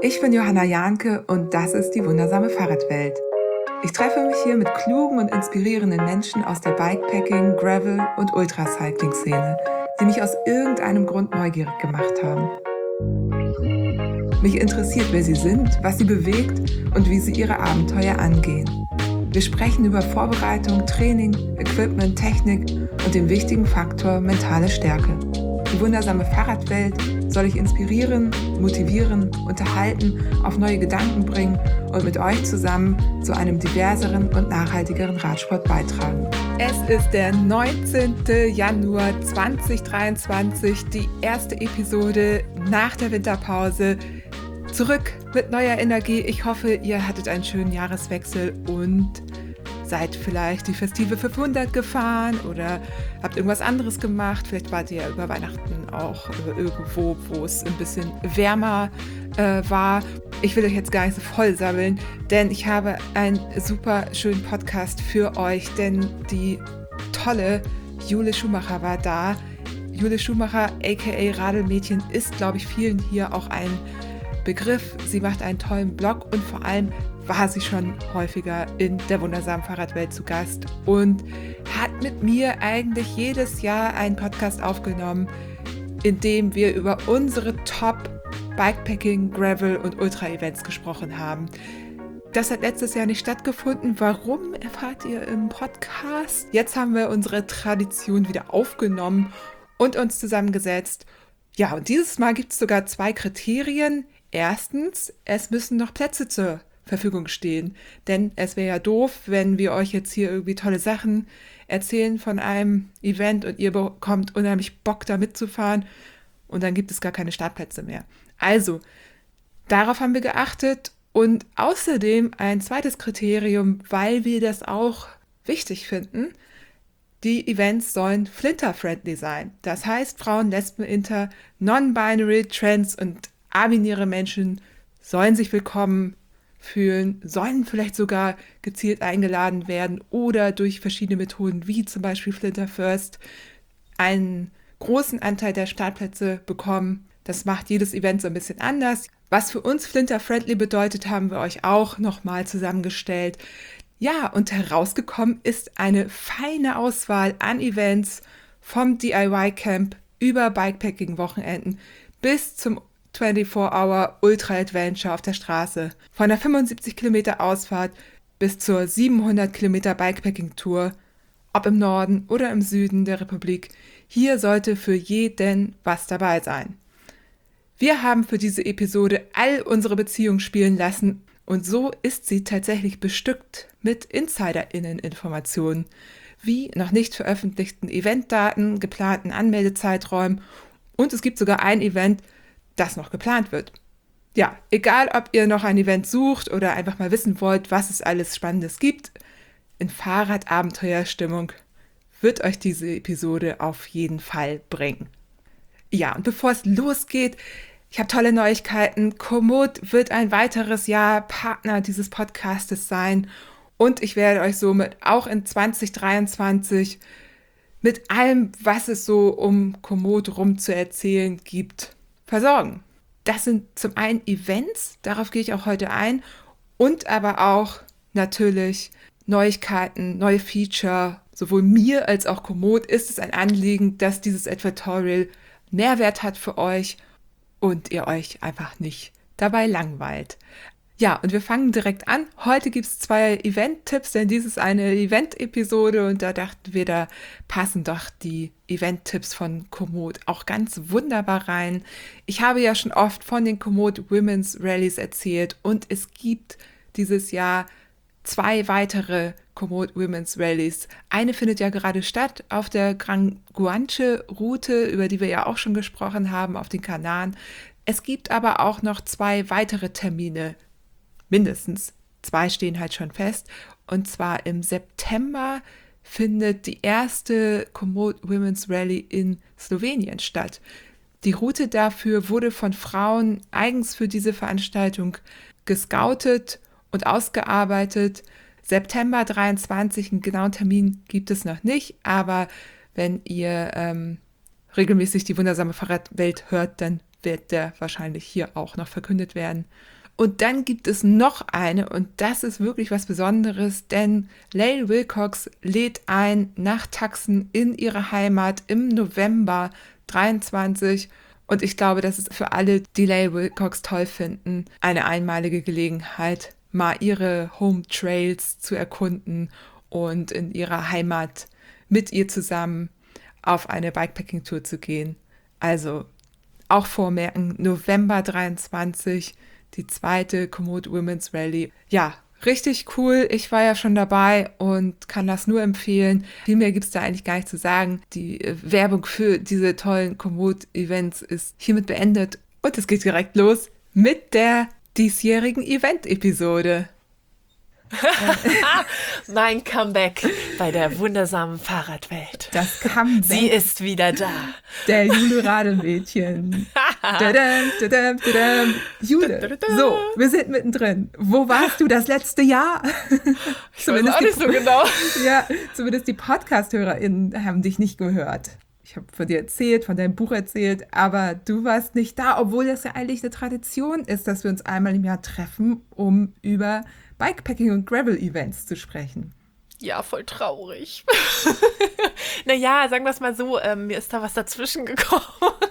Ich bin Johanna Jahnke und das ist die wundersame Fahrradwelt. Ich treffe mich hier mit klugen und inspirierenden Menschen aus der Bikepacking-, Gravel- und Ultracycling-Szene, die mich aus irgendeinem Grund neugierig gemacht haben. Mich interessiert, wer sie sind, was sie bewegt und wie sie ihre Abenteuer angehen. Wir sprechen über Vorbereitung, Training, Equipment, Technik und den wichtigen Faktor mentale Stärke. Die wundersame Fahrradwelt soll ich inspirieren, motivieren, unterhalten, auf neue Gedanken bringen und mit euch zusammen zu einem diverseren und nachhaltigeren Radsport beitragen. Es ist der 19. Januar 2023, die erste Episode nach der Winterpause. Zurück mit neuer Energie. Ich hoffe, ihr hattet einen schönen Jahreswechsel und seid vielleicht die Festive 500 gefahren oder habt irgendwas anderes gemacht. Vielleicht wart ihr ja über Weihnachten auch irgendwo, wo es ein bisschen wärmer war. Ich will euch jetzt gar nicht so voll sammeln, denn ich habe einen super schönen Podcast für euch, denn die tolle Jule Schumacher war da. Jule Schumacher, aka Radelmädchen, ist, glaube ich, vielen hier auch ein Begriff. Sie macht einen tollen Blog und vor allem war sie schon häufiger in der wundersamen Fahrradwelt zu Gast und hat mit mir eigentlich jedes Jahr einen Podcast aufgenommen, in dem wir über unsere Top-Bikepacking, Gravel und Ultra-Events gesprochen haben. Das hat letztes Jahr nicht stattgefunden. Warum, erfahrt ihr im Podcast? Jetzt haben wir unsere Tradition wieder aufgenommen und uns zusammengesetzt. Ja, und dieses Mal gibt es sogar 2 Kriterien. Erstens, es müssen noch Plätze zur Verfügung stehen. Denn es wäre ja doof, wenn wir euch jetzt hier irgendwie tolle Sachen erzählen von einem Event und ihr bekommt unheimlich Bock, da mitzufahren und dann gibt es gar keine Startplätze mehr. Also, darauf haben wir geachtet und außerdem ein zweites Kriterium, weil wir das auch wichtig finden, die Events sollen flinter-friendly sein. Das heißt, Frauen, Lesben, Inter, Non-Binary, Trans und abinäre Menschen sollen sich willkommen fühlen, sollen vielleicht sogar gezielt eingeladen werden oder durch verschiedene Methoden, wie zum Beispiel Flinter First, einen großen Anteil der Startplätze bekommen. Das macht jedes Event so ein bisschen anders. Was für uns Flinter-friendly bedeutet, haben wir euch auch nochmal zusammengestellt. Ja, und herausgekommen ist eine feine Auswahl an Events vom DIY-Camp über Bikepacking-Wochenenden bis zum 24-Hour Ultra Adventure auf der Straße. Von der 75 Kilometer Ausfahrt bis zur 700 Kilometer Bikepacking Tour, ob im Norden oder im Süden der Republik. Hier sollte für jeden was dabei sein. Wir haben für diese Episode all unsere Beziehungen spielen lassen und so ist sie tatsächlich bestückt mit InsiderInnen-Informationen, wie noch nicht veröffentlichten Eventdaten, geplanten Anmeldezeiträumen und es gibt sogar ein Event, das noch geplant wird. Ja, egal ob ihr noch ein Event sucht oder einfach mal wissen wollt, was es alles Spannendes gibt, in Fahrradabenteuerstimmung wird euch diese Episode auf jeden Fall bringen. Ja, und bevor es losgeht, ich habe tolle Neuigkeiten. Komoot wird ein weiteres Jahr Partner dieses Podcastes sein und ich werde euch somit auch in 2023 mit allem, was es so um Komoot rum zu erzählen gibt, versorgen. Das sind zum einen Events, darauf gehe ich auch heute ein, und aber auch natürlich Neuigkeiten, neue Feature. Sowohl mir als auch Komoot ist es ein Anliegen, dass dieses Advertorial Mehrwert hat für euch und ihr euch einfach nicht dabei langweilt. Ja, und wir fangen direkt an. Heute gibt es 2 Event-Tipps, denn dies ist eine Event-Episode und da dachten wir, da passen doch die Event-Tipps von Komoot auch ganz wunderbar rein. Ich habe ja schon oft von den Komoot Women's Rallies erzählt und es gibt dieses Jahr 2 weitere Komoot Women's Rallies. Eine findet ja gerade statt auf der Gran Guanche Route, über die wir ja auch schon gesprochen haben, auf den Kanaren. Es gibt aber auch noch 2 weitere Termine. Mindestens 2 stehen halt schon fest. Und zwar im September findet die erste Komoot Women's Rally in Slowenien statt. Die Route dafür wurde von Frauen eigens für diese Veranstaltung gescoutet und ausgearbeitet. September 23, einen genauen Termin gibt es noch nicht, aber wenn ihr regelmäßig die wundersame Fahrradwelt hört, dann wird der wahrscheinlich hier auch noch verkündet werden. Und dann gibt es noch eine, und das ist wirklich was Besonderes, denn Lael Wilcox lädt ein nach Tucson in ihre Heimat im November 23. Und ich glaube, das ist für alle, die Lael Wilcox toll finden, eine einmalige Gelegenheit, mal ihre Home Trails zu erkunden und in ihrer Heimat mit ihr zusammen auf eine Bikepacking-Tour zu gehen. Also auch vormerken, November 23, die zweite Komoot Women's Rally. Ja, richtig cool. Ich war ja schon dabei und kann das nur empfehlen. Viel mehr gibt es da eigentlich gar nicht zu sagen. Die Werbung für diese tollen Komoot-Events ist hiermit beendet. Und es geht direkt los mit der diesjährigen Event-Episode. Mein Comeback bei der wundersamen Fahrradwelt. Das Comeback. Sie ist wieder da. Der Jule Rademädchen. Jule, so, wir sind mittendrin. Wo warst du das letzte Jahr? Ich weiß auch nicht so genau. Ja, zumindest die Podcast-HörerInnen haben dich nicht gehört. Ich habe von dir erzählt, von deinem Buch erzählt, aber du warst nicht da, obwohl das ja eigentlich eine Tradition ist, dass wir uns einmal im Jahr treffen, um über Bikepacking und Gravel-Events zu sprechen. Ja, voll traurig. Naja, sagen wir es mal so, mir ist da was dazwischen gekommen.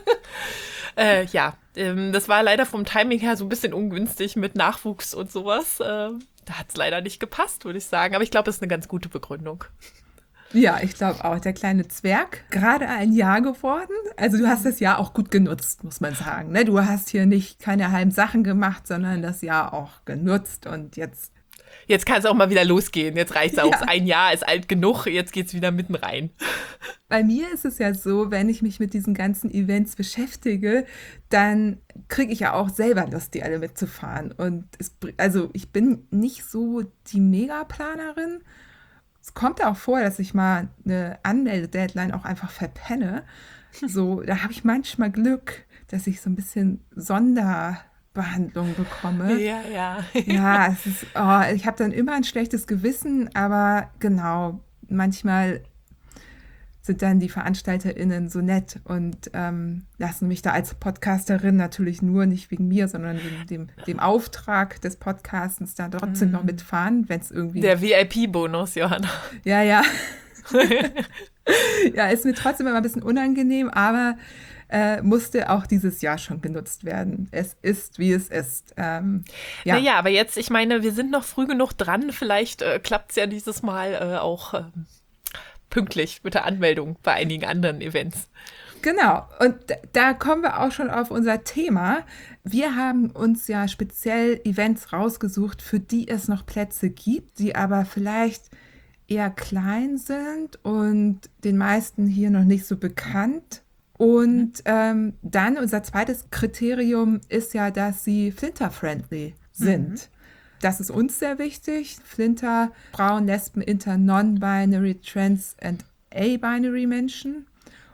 Das war leider vom Timing her so ein bisschen ungünstig mit Nachwuchs und sowas. Da hat es leider nicht gepasst, würde ich sagen. Aber ich glaube, es ist eine ganz gute Begründung. Ja, ich glaube auch. Der kleine Zwerg, gerade ein Jahr geworden. Also du hast das Jahr auch gut genutzt, muss man sagen. Ne? Du hast hier nicht keine halben Sachen gemacht, sondern das Jahr auch genutzt. Und jetzt kann es auch mal wieder losgehen. Jetzt reicht es auch. Ja. Ein Jahr ist alt genug. Jetzt geht es wieder mitten rein. Bei mir ist es ja so, wenn ich mich mit diesen ganzen Events beschäftige, dann kriege ich ja auch selber Lust, die alle mitzufahren. Und ich bin nicht so die Megaplanerin. Es kommt auch vor, dass ich mal eine Anmeldedeadline auch einfach verpenne. So, da habe ich manchmal Glück, dass ich so ein bisschen Sonderbehandlung bekomme. Ja. Ja, ich habe dann immer ein schlechtes Gewissen, aber genau, manchmal sind dann die VeranstalterInnen so nett und lassen mich da als Podcasterin natürlich nur nicht wegen mir, sondern wegen dem Auftrag des Podcastens da trotzdem noch mitfahren, wenn es irgendwie... Der VIP-Bonus, Johanna. Ja. Ja, ist mir trotzdem immer ein bisschen unangenehm, aber musste auch dieses Jahr schon genutzt werden. Es ist, wie es ist. Naja, aber jetzt, ich meine, wir sind noch früh genug dran. Vielleicht klappt es ja dieses Mal auch... pünktlich mit der Anmeldung bei einigen anderen Events. Genau, und da kommen wir auch schon auf unser Thema. Wir haben uns ja speziell Events rausgesucht, für die es noch Plätze gibt, die aber vielleicht eher klein sind und den meisten hier noch nicht so bekannt. Und dann unser zweites Kriterium ist ja, dass sie Flinter-friendly sind. Das ist uns sehr wichtig. Flinter, Frauen, Lesben, Inter, Non-Binary, Trans- und A-Binary Menschen.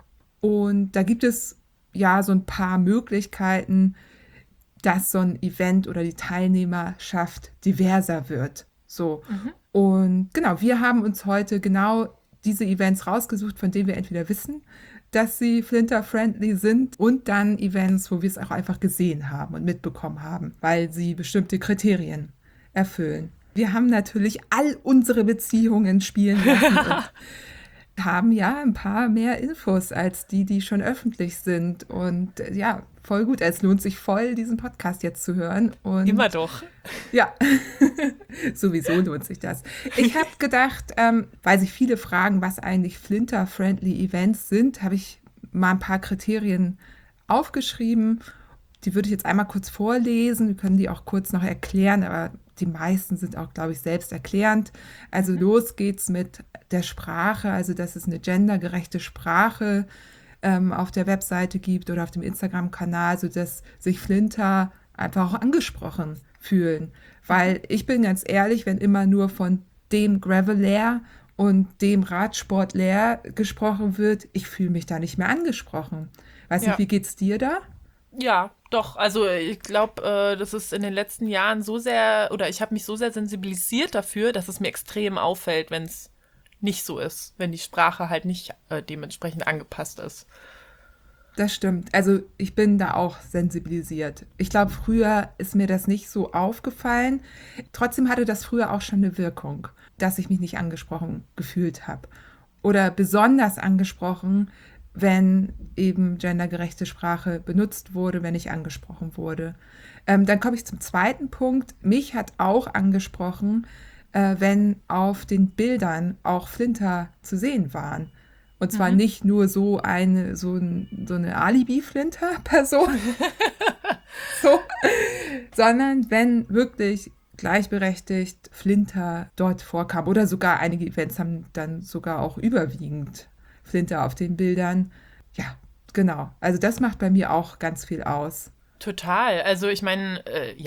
Und da gibt es ja so ein paar Möglichkeiten, dass so ein Event oder die Teilnehmerschaft diverser wird. So. Und genau, wir haben uns heute genau diese Events rausgesucht, von denen wir entweder wissen, dass sie Flinter-friendly sind und dann Events, wo wir es auch einfach gesehen haben und mitbekommen haben, weil sie bestimmte Kriterien erfüllen. Wir haben natürlich all unsere Beziehungen spielen lassen und haben ja ein paar mehr Infos als die schon öffentlich sind. Und ja, voll gut. Es lohnt sich voll, diesen Podcast jetzt zu hören. Und immer doch. Ja, sowieso lohnt sich das. Ich habe gedacht, weil sich viele fragen, was eigentlich Flinter-friendly Events sind, habe ich mal ein paar Kriterien aufgeschrieben. Die würde ich jetzt einmal kurz vorlesen. Wir können die auch kurz noch erklären, aber die meisten sind auch, glaube ich, selbsterklärend. Also los geht's mit der Sprache, also dass es eine gendergerechte Sprache auf der Webseite gibt oder auf dem Instagram-Kanal, sodass sich Flinter einfach auch angesprochen fühlen. Weil ich bin ganz ehrlich, wenn immer nur von dem Gravelair und dem Radsportler gesprochen wird, ich fühle mich da nicht mehr angesprochen. Weiß nicht, wie geht's dir da? Ja, doch. Also ich glaube, das ist in den letzten Jahren so sehr, oder ich habe mich so sehr sensibilisiert dafür, dass es mir extrem auffällt, wenn es nicht so ist, wenn die Sprache halt nicht dementsprechend angepasst ist. Das stimmt. Also ich bin da auch sensibilisiert. Ich glaube, früher ist mir das nicht so aufgefallen. Trotzdem hatte das früher auch schon eine Wirkung, dass ich mich nicht angesprochen gefühlt habe. Oder besonders angesprochen, wenn eben gendergerechte Sprache benutzt wurde, wenn ich angesprochen wurde. Dann komme ich zum zweiten Punkt. Mich hat auch angesprochen, wenn auf den Bildern auch Flinter zu sehen waren. Und zwar nicht nur so eine Alibi-Flinter-Person, so, sondern wenn wirklich gleichberechtigt Flinter dort vorkam. Oder sogar einige Events haben dann sogar auch überwiegend Flinter auf den Bildern. Ja, genau. Also das macht bei mir auch ganz viel aus. Total. Also ich meine,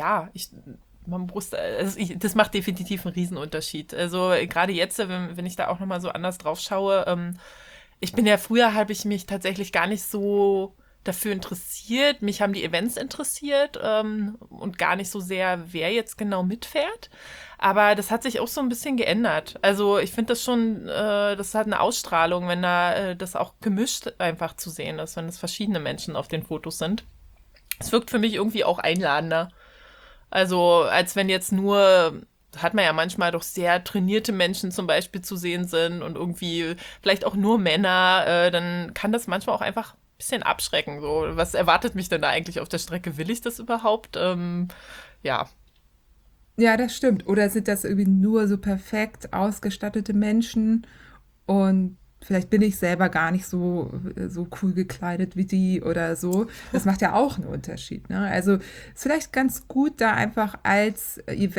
das macht definitiv einen Riesenunterschied. Also gerade jetzt, wenn ich da auch nochmal so anders drauf schaue, früher habe ich mich tatsächlich gar nicht so dafür interessiert. Mich haben die Events interessiert und gar nicht so sehr, wer jetzt genau mitfährt. Aber das hat sich auch so ein bisschen geändert. Also ich finde das schon, das hat eine Ausstrahlung, wenn da das auch gemischt einfach zu sehen ist, wenn es verschiedene Menschen auf den Fotos sind. Es wirkt für mich irgendwie auch einladender. Also als wenn jetzt nur, hat man ja manchmal doch sehr trainierte Menschen zum Beispiel zu sehen sind und irgendwie vielleicht auch nur Männer, dann kann das manchmal auch einfach ein bisschen abschrecken. So, was erwartet mich denn da eigentlich auf der Strecke? Will ich das überhaupt? Ja. Ja, das stimmt. Oder sind das irgendwie nur so perfekt ausgestattete Menschen und vielleicht bin ich selber gar nicht so cool gekleidet wie die oder so. Das macht ja auch einen Unterschied, ne? Also ist vielleicht ganz gut, da einfach als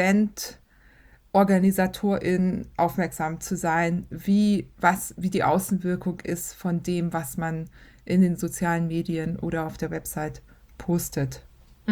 Event-Organisatorin aufmerksam zu sein, wie die Außenwirkung ist von dem, was man in den sozialen Medien oder auf der Website postet.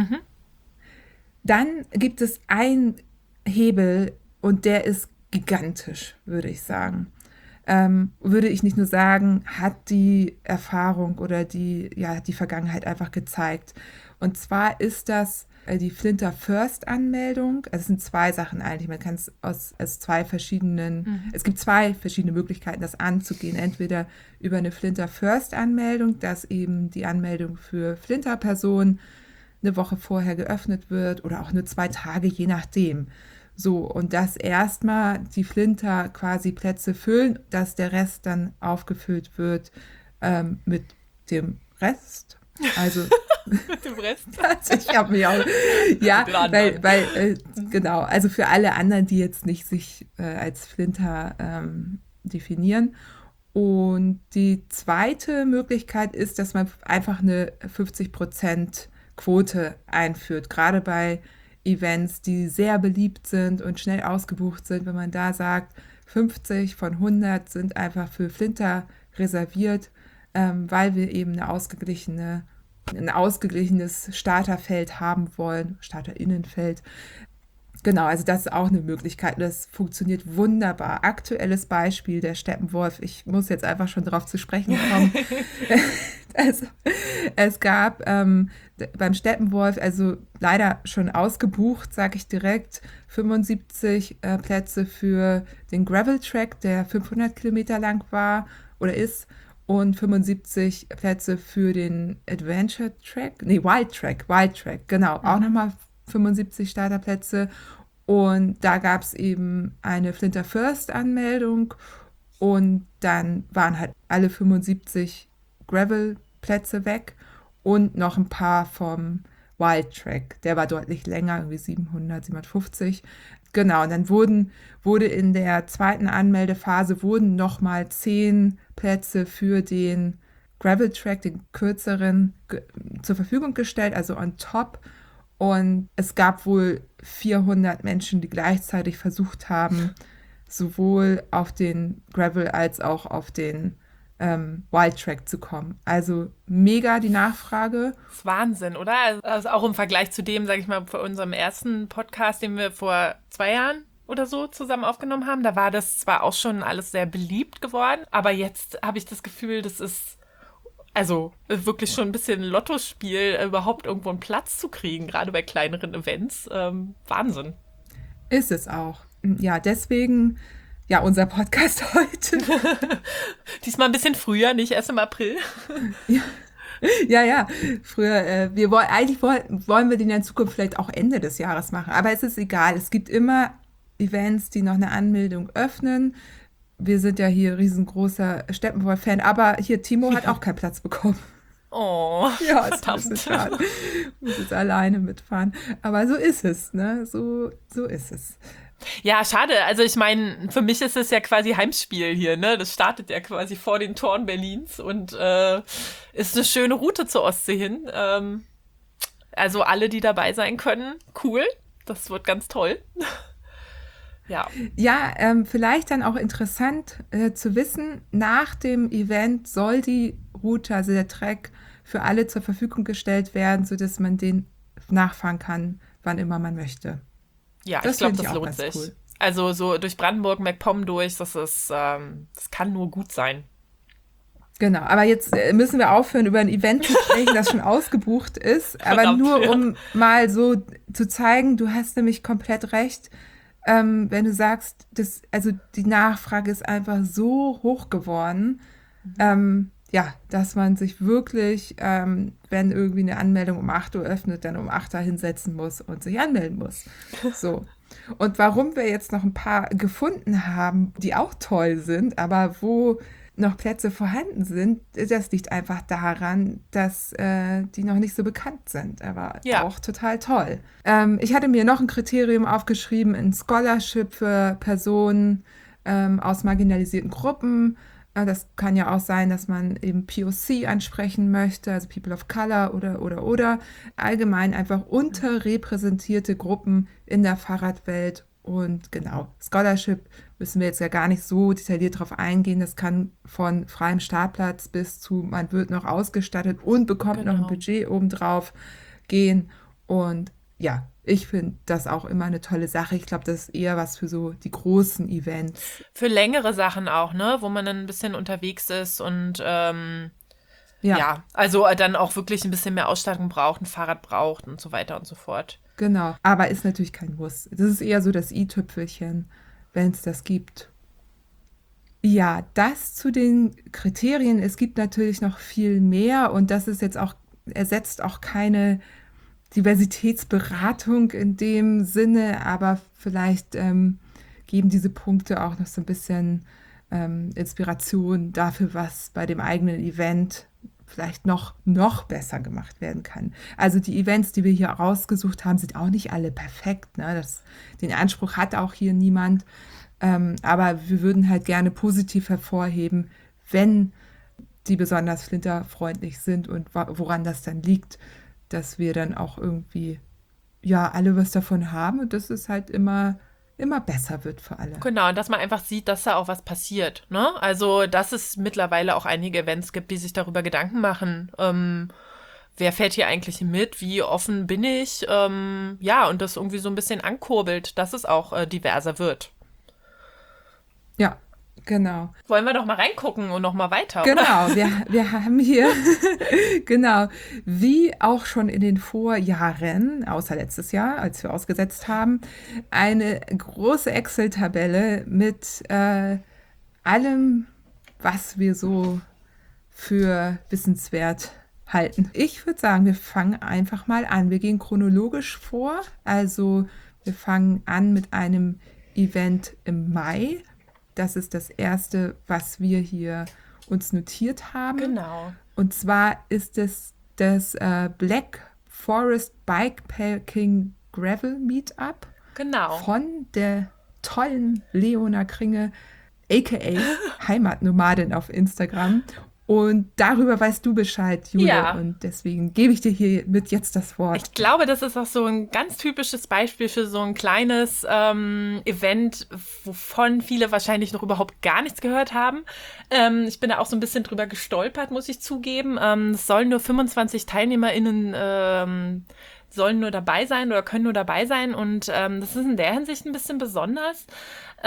Dann gibt es einen Hebel und der ist gigantisch, würde ich sagen. Würde ich nicht nur sagen, hat die Erfahrung oder die Vergangenheit einfach gezeigt. Und zwar ist das die Flinter First Anmeldung. Also es sind zwei Sachen eigentlich. Man kann es aus zwei verschiedenen, es gibt zwei verschiedene Möglichkeiten, das anzugehen. Entweder über eine Flinter First Anmeldung, dass eben die Anmeldung für Flinter-Personen eine Woche vorher geöffnet wird oder auch nur 2 Tage, je nachdem. So, und dass erstmal die Flinter quasi Plätze füllen, dass der Rest dann aufgefüllt wird mit dem Rest. Also Mit dem Rest. also ich habe mich auch, ja, genau, also für alle anderen, die jetzt nicht sich als Flinter definieren. Und die zweite Möglichkeit ist, dass man einfach eine 50% Quote einführt, gerade bei Events, die sehr beliebt sind und schnell ausgebucht sind, wenn man da sagt, 50 von 100 sind einfach für Flinter reserviert, weil wir eben ein ausgeglichenes Starterfeld haben wollen, Starterinnenfeld. Genau, also das ist auch eine Möglichkeit. Das funktioniert wunderbar. Aktuelles Beispiel, der Steppenwolf. Ich muss jetzt einfach schon drauf zu sprechen kommen. Also, es gab beim Steppenwolf, also leider schon ausgebucht, sage ich direkt, 75 Plätze für den Gravel-Track, der 500 Kilometer lang war oder ist, und 75 Plätze für den Adventure-Track, Wild Track, genau, auch nochmal 75 Starterplätze. Und da gab es eben eine Flinter First Anmeldung und dann waren halt alle 75 Gravel-Plätze weg und noch ein paar vom Wild Track. Der war deutlich länger, irgendwie 700, 750. Genau, und dann wurde in der zweiten Anmeldephase nochmal 10 Plätze für den Gravel Track, den kürzeren, zur Verfügung gestellt, also on top. Und es gab wohl 400 Menschen, die gleichzeitig versucht haben, sowohl auf den Gravel als auch auf den Wild Track zu kommen. Also mega die Nachfrage. Das ist Wahnsinn, oder? Also auch im Vergleich zu dem, sage ich mal, für unserem ersten Podcast, den wir vor 2 Jahren oder so zusammen aufgenommen haben, da war das zwar auch schon alles sehr beliebt geworden, aber jetzt habe ich das Gefühl, das ist also wirklich schon ein bisschen Lottospiel, überhaupt irgendwo einen Platz zu kriegen, gerade bei kleineren Events. Wahnsinn. Ist es auch. Ja, deswegen, ja, unser Podcast heute. Diesmal ein bisschen früher, nicht erst im April. Ja, Ja. Früher, wollen wir den ja in Zukunft vielleicht auch Ende des Jahres machen. Aber es ist egal. Es gibt immer Events, die noch eine Anmeldung öffnen. Wir sind ja hier riesengroßer Steppenwolf-Fan, aber hier Timo hat auch keinen Platz bekommen. Oh, Ja, ist ein verdammt. bisschen schade. Muss jetzt alleine mitfahren. Aber so ist es, ne? So ist es. Ja, schade. Also ich meine, für mich ist es ja quasi Heimspiel hier, ne? Das startet ja quasi vor den Toren Berlins und ist eine schöne Route zur Ostsee hin. Also alle, die dabei sein können, cool. Das wird ganz toll. Ja. Ja, vielleicht dann auch interessant zu wissen, nach dem Event soll die Route, also der Track, für alle zur Verfügung gestellt werden, sodass man den nachfahren kann, wann immer man möchte. Ja, Das ich glaube, finde ich das auch lohnt ganz sich. cool. Also so durch Brandenburg, MacPom durch, das kann nur gut sein. Genau, aber jetzt müssen wir aufhören, über ein Event zu sprechen, das schon ausgebucht ist. Aber Verdammt, nur, ja. um mal so zu zeigen, du hast nämlich komplett recht, wenn du sagst, also die Nachfrage ist einfach so hoch geworden, ja, dass man sich wirklich, wenn irgendwie eine Anmeldung um 8 Uhr öffnet, dann um 8 Uhr hinsetzen muss und sich anmelden muss. So. Und warum wir jetzt noch ein paar gefunden haben, die auch toll sind, aber wo noch Plätze vorhanden sind, das liegt einfach daran, dass die noch nicht so bekannt sind, aber Ja. auch total toll. Ich hatte mir noch ein Kriterium aufgeschrieben, ein Scholarship für Personen aus marginalisierten Gruppen. Das kann ja auch sein, dass man eben POC ansprechen möchte, also People of Color oder. Allgemein einfach unterrepräsentierte Gruppen in der Fahrradwelt. Und genau, Scholarship müssen wir jetzt ja gar nicht so detailliert drauf eingehen. Das kann von freiem Startplatz bis zu, man wird noch ausgestattet und bekommt noch ein Genau. Budget obendrauf gehen. Und ja, ich finde das auch immer eine tolle Sache. Ich glaube, das ist eher was für so die großen Events. Für längere Sachen auch, ne? Wo man dann ein bisschen unterwegs ist und Ja, ja, also dann auch wirklich ein bisschen mehr Ausstattung braucht, ein Fahrrad braucht und so weiter und so fort. genau. Aber ist natürlich kein Muss. Das ist eher so das i-Tüpfelchen, wenn es das gibt. Ja, das zu den Kriterien. Es gibt natürlich noch viel mehr und das ist jetzt auch, ersetzt auch keine Diversitätsberatung in dem Sinne, aber vielleicht geben diese Punkte auch noch so ein bisschen Inspiration dafür, was bei dem eigenen Event vielleicht noch besser gemacht werden kann. Also die Events, die wir hier rausgesucht haben, sind auch nicht alle perfekt. Ne? Den Anspruch hat auch hier niemand. Aber wir würden halt gerne positiv hervorheben, wenn die besonders flinterfreundlich sind und woran das dann liegt, dass wir dann auch irgendwie, ja, alle was davon haben und dass es halt immer besser wird für alle. Genau, und dass man einfach sieht, dass da auch was passiert, ne? Also, dass es mittlerweile auch einige Events gibt, die sich darüber Gedanken machen, wer fährt hier eigentlich mit, wie offen bin ich, ja, und das irgendwie so ein bisschen ankurbelt, dass es auch diverser wird. Ja, genau. Wollen wir doch mal reingucken und noch mal weiter, oder? Genau, wir haben hier, genau, wie auch schon in den Vorjahren, außer letztes Jahr, als wir ausgesetzt haben, eine große Excel-Tabelle mit allem, was wir so für wissenswert halten. Ich würde sagen, wir fangen einfach mal an. Wir gehen chronologisch vor. Also wir fangen an mit einem Event im Mai. Das ist das erste, was wir hier uns notiert haben. Genau. Und zwar ist es das Black Forest Bikepacking Gravel Meetup Genau. von der tollen Leona Kringe, a.k.a. Heimatnomadin auf Instagram. Und darüber weißt du Bescheid, Jule. Ja. Und deswegen gebe ich dir hiermit jetzt das Wort. Ich glaube, das ist auch so ein ganz typisches Beispiel für so ein kleines Event, wovon viele wahrscheinlich noch überhaupt gar nichts gehört haben. Ich bin da auch so ein bisschen drüber gestolpert, muss ich zugeben. Es sollen nur 25 TeilnehmerInnen sollen nur dabei sein oder können nur dabei sein. Und das ist in der Hinsicht ein bisschen besonders.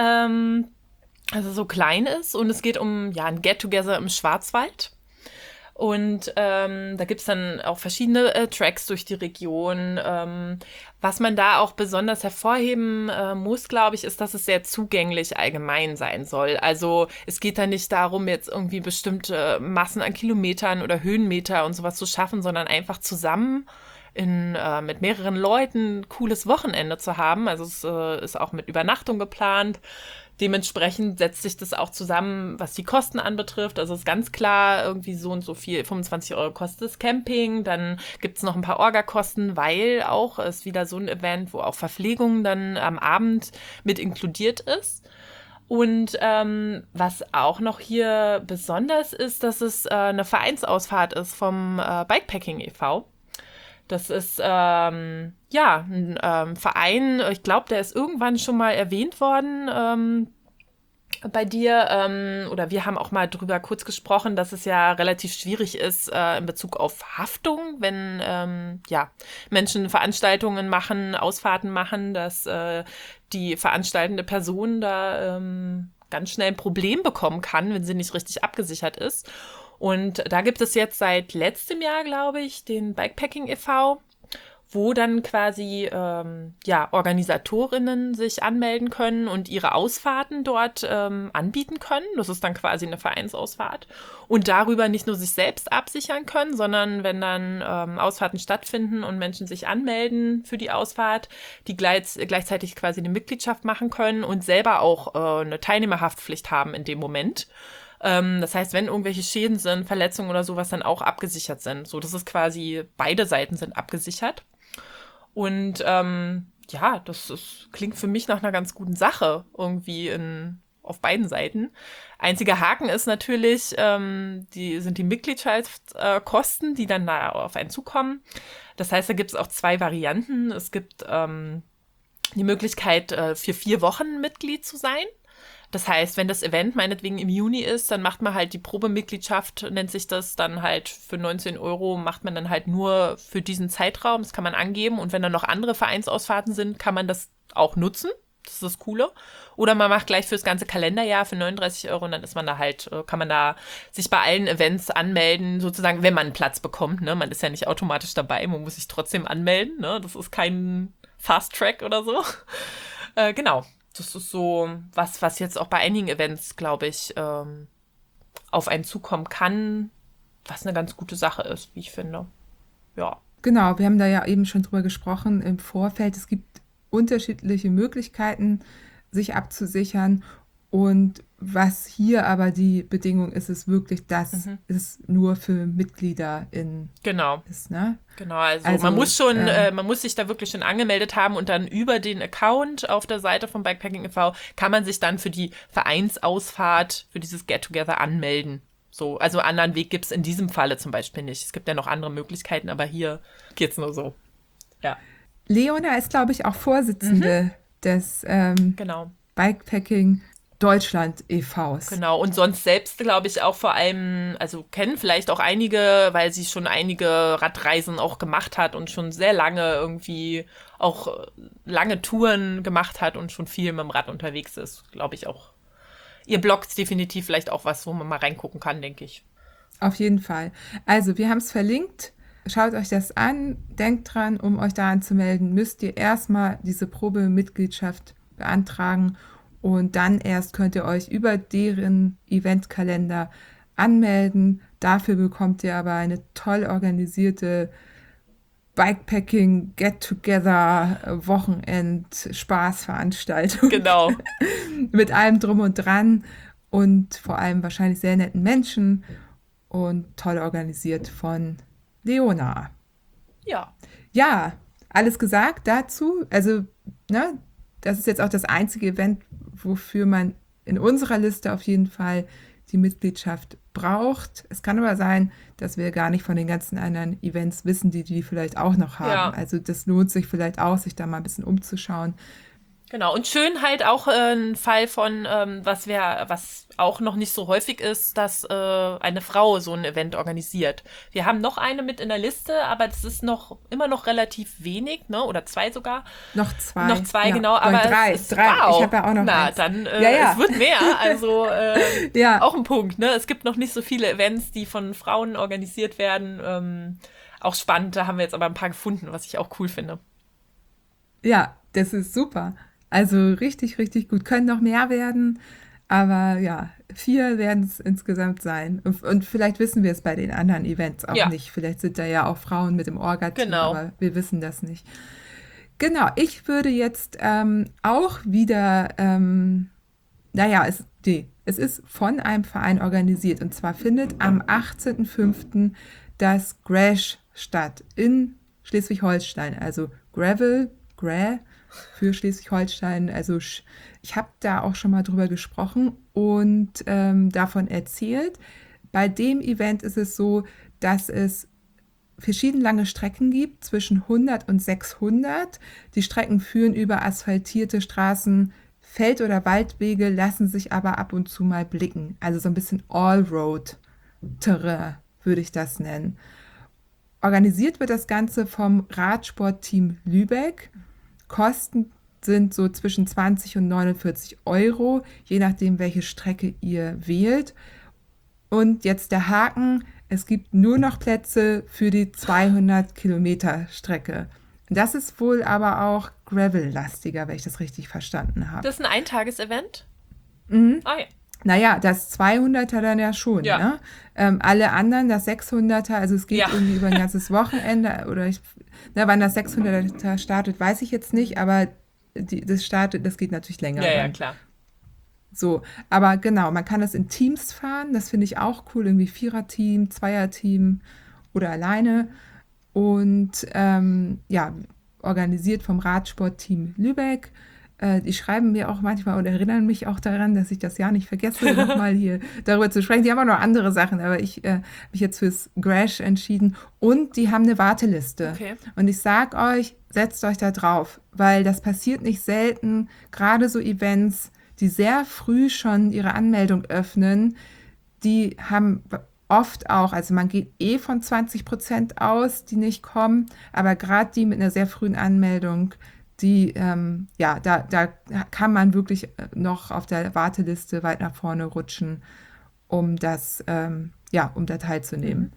Also so klein ist und es geht um ja ein Get-Together im Schwarzwald. Und da gibt es dann auch verschiedene Tracks durch die Region. Was man da auch besonders hervorheben muss, glaube ich, ist, dass es sehr zugänglich allgemein sein soll. Also es geht da nicht darum, jetzt irgendwie bestimmte Massen an Kilometern oder Höhenmeter und sowas zu schaffen, sondern einfach zusammen mit mehreren Leuten ein cooles Wochenende zu haben. Also es ist auch mit Übernachtung geplant. Dementsprechend setzt sich das auch zusammen, was die Kosten anbetrifft. Also ist ganz klar irgendwie so und so viel, 25 Euro kostet das Camping. Dann gibt es noch ein paar Orgakosten, weil auch ist wieder so ein Event, wo auch Verpflegung dann am Abend mit inkludiert ist. Und was auch noch hier besonders ist, dass es eine Vereinsausfahrt ist vom Bikepacking e.V. Das ist ein Verein, ich glaube, der ist irgendwann schon mal erwähnt worden bei dir. Oder wir haben auch mal drüber kurz gesprochen, dass es ja relativ schwierig ist in Bezug auf Haftung, wenn Menschen Veranstaltungen machen, Ausfahrten machen, dass die veranstaltende Person da ganz schnell ein Problem bekommen kann, wenn sie nicht richtig abgesichert ist. Und da gibt es jetzt seit letztem Jahr, glaube ich, den Bikepacking e.V., wo dann quasi Organisatorinnen sich anmelden können und ihre Ausfahrten dort anbieten können. Das ist dann quasi eine Vereinsausfahrt. Und darüber nicht nur sich selbst absichern können, sondern wenn dann Ausfahrten stattfinden und Menschen sich anmelden für die Ausfahrt, die gleichzeitig quasi eine Mitgliedschaft machen können und selber auch eine Teilnehmerhaftpflicht haben in dem Moment. Das heißt, wenn irgendwelche Schäden sind, Verletzungen oder sowas, dann auch abgesichert sind. So, das ist quasi, beide Seiten sind abgesichert. Und klingt für mich nach einer ganz guten Sache irgendwie auf beiden Seiten. Einziger Haken ist natürlich, die Mitgliedschaftskosten, die dann da auf einen zukommen. Das heißt, da gibt es auch 2 Varianten. Es gibt die Möglichkeit, für 4 Wochen Mitglied zu sein. Das heißt, wenn das Event meinetwegen im Juni ist, dann macht man halt die Probemitgliedschaft, nennt sich das, dann halt für 19 Euro macht man dann halt nur für diesen Zeitraum. Das kann man angeben. Und wenn dann noch andere Vereinsausfahrten sind, kann man das auch nutzen. Das ist das Coole. Oder man macht gleich fürs ganze Kalenderjahr für 39 Euro und dann ist man da halt, kann man da sich bei allen Events anmelden, sozusagen, wenn man einen Platz bekommt. Ne? Man ist ja nicht automatisch dabei, man muss sich trotzdem anmelden. Ne? Das ist kein Fast Track oder so. Genau. Das ist so was jetzt auch bei einigen Events, glaube ich, auf einen zukommen kann, was eine ganz gute Sache ist, wie ich finde. Ja. Genau, wir haben da ja eben schon drüber gesprochen im Vorfeld. Es gibt unterschiedliche Möglichkeiten, sich abzusichern. Und was hier aber die Bedingung ist, ist wirklich, dass es nur für MitgliederInnen ist, ne? Genau, also man muss man muss sich da wirklich schon angemeldet haben und dann über den Account auf der Seite vom Bikepacking e.V. kann man sich dann für die Vereinsausfahrt, für dieses Get-Together anmelden. So, also einen anderen Weg gibt es in diesem Falle zum Beispiel nicht. Es gibt ja noch andere Möglichkeiten, aber hier geht's nur so. Ja. Leona ist, glaube ich, auch Vorsitzende des Bikepacking Deutschland e.V.s. Genau, und sonst selbst, glaube ich, auch vor allem, also kennen vielleicht auch einige, weil sie schon einige Radreisen auch gemacht hat und schon sehr lange irgendwie auch lange Touren gemacht hat und schon viel mit dem Rad unterwegs ist, glaube ich auch. Ihr Blog ist definitiv vielleicht auch was, wo man mal reingucken kann, denke ich. Auf jeden Fall. Also, wir haben es verlinkt. Schaut euch das an. Denkt dran, um euch da anzumelden, müsst ihr erstmal diese Probemitgliedschaft beantragen. Und dann erst könnt ihr euch über deren Eventkalender anmelden. Dafür bekommt ihr aber eine toll organisierte Bikepacking, Get-Together, Wochenend-Spaßveranstaltung. Genau. Mit allem drum und dran und vor allem wahrscheinlich sehr netten Menschen und toll organisiert von Leona. Ja. Ja, alles gesagt dazu. Also, ne, das ist jetzt auch das einzige Event, wofür man in unserer Liste auf jeden Fall die Mitgliedschaft braucht. Es kann aber sein, dass wir gar nicht von den ganzen anderen Events wissen, die vielleicht auch noch haben. Ja. Also das lohnt sich vielleicht auch, sich da mal ein bisschen umzuschauen. Genau, und schön halt auch ein Fall von, was auch noch nicht so häufig ist, dass eine Frau so ein Event organisiert. Wir haben noch eine mit in der Liste, aber das ist immer noch relativ wenig, ne? Oder 2 sogar. Noch 2. Noch 2, ja. genau, aber drei. es, Ich wow. habe ja auch noch Na, eins. dann, Ja. es wird mehr, also Ja. auch ein Punkt, ne? Es gibt noch nicht so viele Events, die von Frauen organisiert werden. Auch spannend, da haben wir jetzt aber ein paar gefunden, was ich auch cool finde. Ja, das ist super. Also richtig, richtig gut. Können noch mehr werden, aber ja, 4 werden es insgesamt sein. Und vielleicht wissen wir es bei den anderen Events auch Ja, nicht. Vielleicht sind da ja auch Frauen mit im Orga-Team, genau. aber wir wissen das nicht. Genau, ich würde jetzt auch wieder, es ist von einem Verein organisiert. Und zwar findet am 18.05. das Grash statt in Schleswig-Holstein. Also Gra für Schleswig-Holstein. Also ich habe da auch schon mal drüber gesprochen und davon erzählt. Bei dem Event ist es so, dass es verschieden lange Strecken gibt, zwischen 100 und 600. Die Strecken führen über asphaltierte Straßen, Feld- oder Waldwege, lassen sich aber ab und zu mal blicken. Also so ein bisschen Allroad-Terrain würde ich das nennen. Organisiert wird das Ganze vom Radsportteam Lübeck. Kosten sind so zwischen 20 und 49 Euro, je nachdem, welche Strecke ihr wählt. Und jetzt der Haken, es gibt nur noch Plätze für die 200 Kilometer Strecke. Das ist wohl aber auch Gravel-lastiger, wenn ich das richtig verstanden habe. Das ist ein Eintages-Event? Ah ja. Naja, das 200er dann ja schon, Ja. ne? Alle anderen, das 600er, also es geht Ja. irgendwie über ein ganzes Wochenende oder wann das 600er startet, weiß ich jetzt nicht, aber das geht natürlich länger. Ja, dann. klar. So, aber genau, man kann das in Teams fahren, das finde ich auch cool, irgendwie Vierer-Team, Zweier-Team oder alleine und organisiert vom Radsportteam Lübeck. Die schreiben mir auch manchmal und erinnern mich auch daran, dass ich das ja nicht vergesse, nochmal hier darüber zu sprechen. Die haben auch noch andere Sachen, aber ich mich jetzt fürs Grash entschieden. Und die haben eine Warteliste. Okay. Und ich sag euch, setzt euch da drauf, weil das passiert nicht selten. Gerade so Events, die sehr früh schon ihre Anmeldung öffnen, die haben oft auch, also man geht von 20% aus, die nicht kommen, aber gerade die mit einer sehr frühen Anmeldung, die, da kann man wirklich noch auf der Warteliste weit nach vorne rutschen, um da teilzunehmen.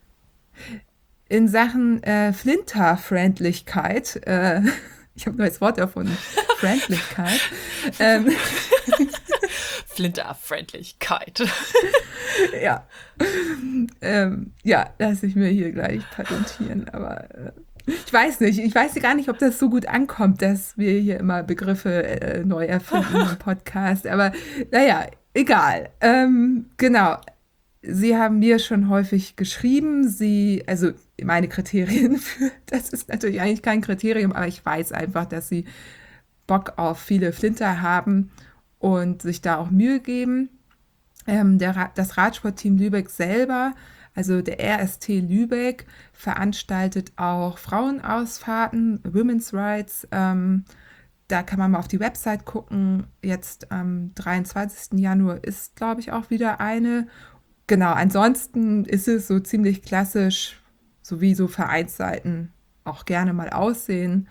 In Sachen Flinter-Freundlichkeit, ich habe ein neues Wort erfunden, Freundlichkeit. Flinter-Freundlichkeit. Ja. Lasse ich mir hier gleich patentieren, aber ich weiß gar nicht, ob das so gut ankommt, dass wir hier immer Begriffe neu erfinden im Podcast, aber naja, egal. Genau. Sie haben mir schon häufig geschrieben, also meine Kriterien das ist natürlich eigentlich kein Kriterium, aber ich weiß einfach, dass Sie Bock auf viele Flinter haben und sich da auch Mühe geben. Das Radsportteam Lübeck selber, also der RST Lübeck, veranstaltet auch Frauenausfahrten, Women's Rights. Da kann man mal auf die Website gucken. Jetzt am 23. Januar ist, glaube ich, auch wieder eine. Genau, ansonsten ist es so ziemlich klassisch, so wie so Vereinsseiten auch gerne mal aussehen.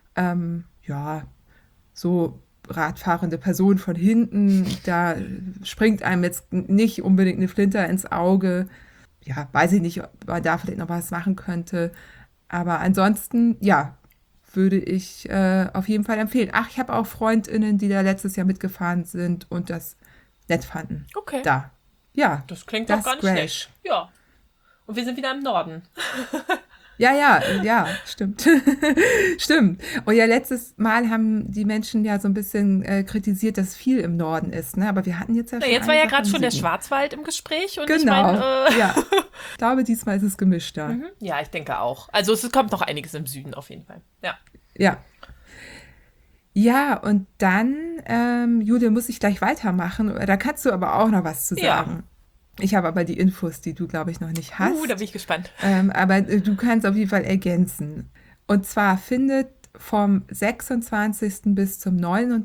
So radfahrende Person von hinten, da springt einem jetzt nicht unbedingt eine Flinter ins Auge. Ja, weiß ich nicht, ob man da vielleicht noch was machen könnte. Aber ansonsten, ja, würde ich auf jeden Fall empfehlen. Ach, ich habe auch FreundInnen, die da letztes Jahr mitgefahren sind und das nett fanden. Okay. Da. Ja. Das klingt doch gar nicht Grash. schlecht. Ja. Und wir sind wieder im Norden. Ja, stimmt. Stimmt. Und ja, letztes Mal haben die Menschen ja so ein bisschen kritisiert, dass viel im Norden ist, ne? Aber wir hatten jetzt ja schon. Jetzt war ja eine Sache gerade im schon der Süden. Schwarzwald im Gespräch und Genau. ich meine, Ja. Ich glaube, diesmal ist es gemischter. ja, ich denke auch. Also es kommt noch einiges im Süden auf jeden Fall. Ja. Ja. Ja, und dann, Julia, muss ich gleich weitermachen. Da kannst du aber auch noch was zu Ja. sagen. Ich habe aber die Infos, die du, glaube ich, noch nicht hast. Da bin ich gespannt. Aber du kannst auf jeden Fall ergänzen. Und zwar findet vom 26. bis zum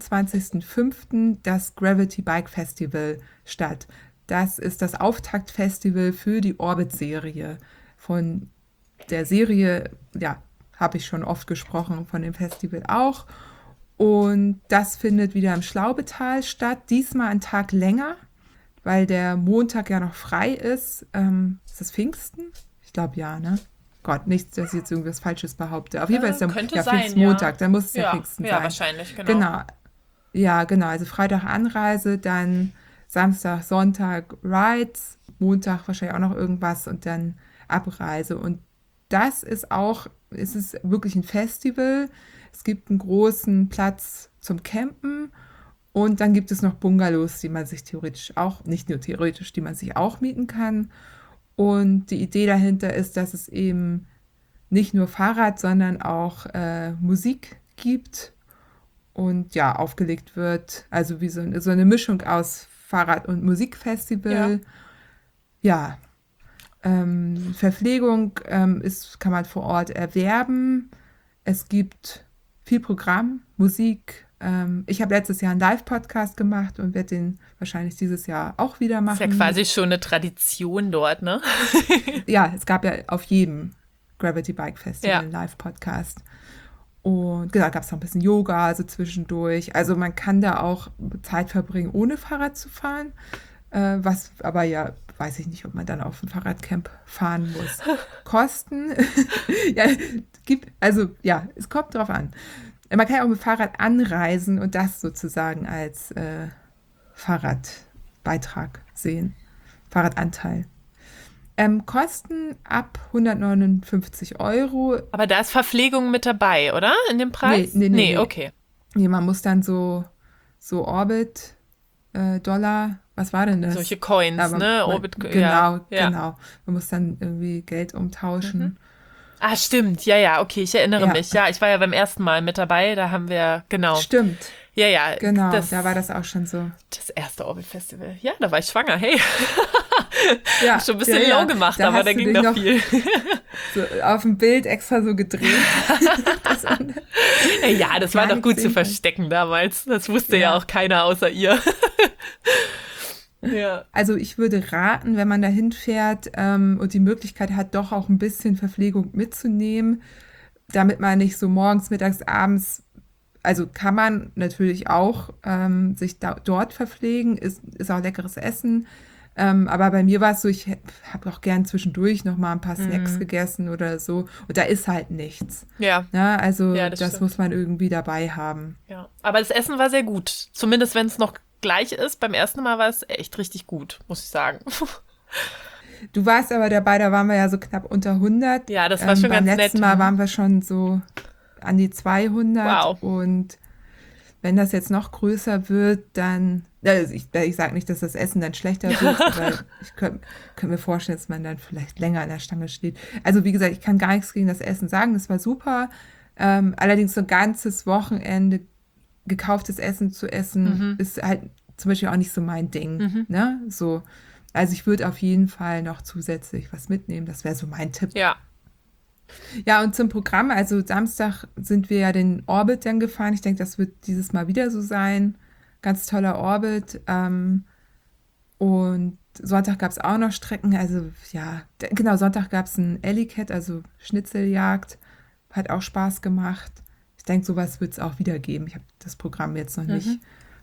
29.05. das Gravity Bike Festival statt. Das ist das Auftaktfestival für die Orbit-Serie. Von der Serie, ja, habe ich schon oft gesprochen, von dem Festival auch. Und das findet wieder im Schlaubetal statt, diesmal einen Tag länger, weil der Montag ja noch frei ist. Ist das Pfingsten? Ich glaube ja, ne? Gott, nicht, dass ich jetzt irgendwas Falsches behaupte. Auf jeden Fall ist der Pfingstmontag, dann muss es ja Pfingsten sein. Ja, wahrscheinlich, genau. Ja, genau. Also Freitag Anreise, dann Samstag, Sonntag Rides, Montag wahrscheinlich auch noch irgendwas und dann Abreise. Und das ist auch, es ist wirklich ein Festival. Es gibt einen großen Platz zum Campen und dann gibt es noch Bungalows, die man sich theoretisch auch, nicht nur theoretisch, die man sich auch mieten kann. Und die Idee dahinter ist, dass es eben nicht nur Fahrrad, sondern auch Musik gibt und ja, aufgelegt wird. Also wie so eine Mischung aus Fahrrad- und Musikfestival. Ja, Verpflegung kann man vor Ort erwerben. Es gibt viel Programm, Musik. Ich habe letztes Jahr einen Live-Podcast gemacht und werde den wahrscheinlich dieses Jahr auch wieder machen. Das ist ja quasi schon eine Tradition dort, ne? Ja, es gab ja auf jedem Gravity Bike Festival einen Live-Podcast. Und genau, gab es noch ein bisschen Yoga, also zwischendurch. Also man kann da auch Zeit verbringen, ohne Fahrrad zu fahren. Was aber ja, weiß ich nicht, ob man dann auf ein Fahrradcamp fahren muss. Kosten, ja, es kommt drauf an. Man kann ja auch mit Fahrrad anreisen und das sozusagen als Fahrradbeitrag sehen, Fahrradanteil. Kosten ab 159 €. Aber da ist Verpflegung mit dabei, oder? In dem Preis? Nee, okay. Nee, man muss dann so Orbit, Dollar, was war denn das? Solche Coins, ne? Orbit, genau. Man muss dann irgendwie Geld umtauschen. Ah, stimmt. Ja, okay, ich erinnere mich. Ja, ich war ja beim ersten Mal mit dabei, da haben wir, genau. Stimmt. Ja. Genau, da war das auch schon so. Das erste Orbit-Festival. Ja, da war ich schwanger, hey. Ja, schon ein bisschen low gemacht, aber da ging noch viel. So auf dem Bild extra so gedreht. Das war doch gut zu verstecken damals. Das wusste ja auch keiner außer ihr. Ja. Also ich würde raten, wenn man da hinfährt und die Möglichkeit hat, doch auch ein bisschen Verpflegung mitzunehmen, damit man nicht so morgens, mittags, abends, also kann man natürlich auch sich dort verpflegen, ist auch leckeres Essen. Aber bei mir war es so, ich habe auch gern zwischendurch noch mal ein paar Snacks gegessen oder so. Und da ist halt nichts. Ja. Also das das muss man irgendwie dabei haben. Ja. Aber das Essen war sehr gut. Zumindest wenn es noch gleich ist. Beim ersten Mal war es echt richtig gut, muss ich sagen. Du warst aber dabei, da waren wir ja so knapp unter 100. Ja, das war schon ganz nett. Beim letzten Mal waren wir schon so an die 200. Wow. Und wenn das jetzt noch größer wird, dann, ich sage nicht, dass das Essen dann schlechter wird, aber ich könnte mir vorstellen, dass man dann vielleicht länger an der Stange steht. Also wie gesagt, ich kann gar nichts gegen das Essen sagen, das war super. Allerdings so ein ganzes Wochenende gekauftes Essen zu essen, ist halt zum Beispiel auch nicht so mein Ding. Ne? So, also ich würde auf jeden Fall noch zusätzlich was mitnehmen, das wäre so mein Tipp. Ja, und zum Programm, also Samstag sind wir ja den Orbit dann gefahren. Ich denke, das wird dieses Mal wieder so sein. Ganz toller Orbit. Und Sonntag gab es auch noch Strecken. Also ja, genau, Sonntag gab es ein Alley-Cat, also Schnitzeljagd. Hat auch Spaß gemacht. Ich denke, sowas wird es auch wieder geben. Ich habe das Programm jetzt noch nicht.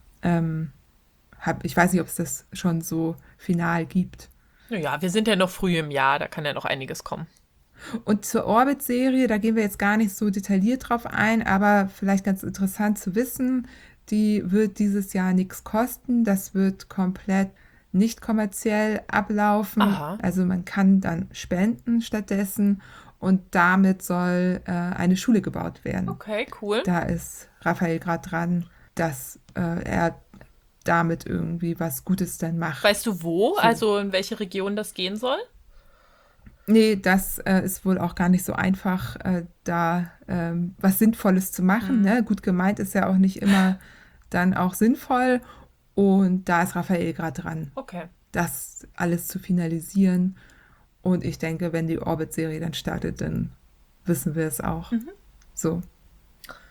Ich weiß nicht, ob es das schon so final gibt. Ja, wir sind ja noch früh im Jahr, da kann ja noch einiges kommen. Und zur Orbit-Serie, da gehen wir jetzt gar nicht so detailliert drauf ein, aber vielleicht ganz interessant zu wissen, die wird dieses Jahr nichts kosten. Das wird komplett nicht kommerziell ablaufen. Aha. Also man kann dann spenden stattdessen und damit soll eine Schule gebaut werden. Okay, cool. Da ist Raphael gerade dran, dass er damit irgendwie was Gutes dann macht. Weißt du wo? So. Also in welche Region das gehen soll? Nee, das ist wohl auch gar nicht so einfach, da was Sinnvolles zu machen. Ne? Gut gemeint ist ja auch nicht immer dann auch sinnvoll. Und da ist Raphael gerade dran, das alles zu finalisieren. Und ich denke, wenn die Orbit-Serie dann startet, dann wissen wir es auch. So.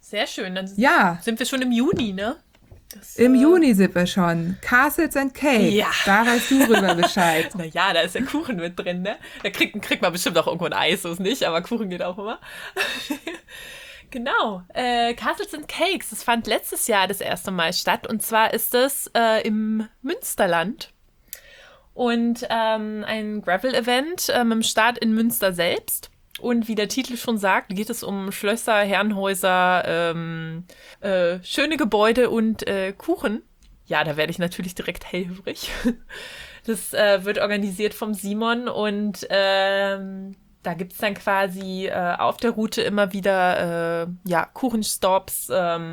Sehr schön. Dann Ja. sind wir schon im Juni, ne? Im Juni sind wir schon. Castles and Cakes. Ja. Da weißt du drüber Bescheid. Naja, da ist ja Kuchen mit drin, ne? Da kriegt man bestimmt auch irgendwo ein Eis, so ist nicht, aber Kuchen geht auch immer. Genau. Castles and Cakes, das fand letztes Jahr das erste Mal statt. Und zwar ist es im Münsterland. Und ein Gravel-Event mit dem Start in Münster selbst. Und wie der Titel schon sagt, geht es um Schlösser, Herrenhäuser, schöne Gebäude und Kuchen. Ja, da werde ich natürlich direkt hellhörig. Das wird organisiert vom Simon und da gibt es dann quasi auf der Route immer wieder Kuchenstops.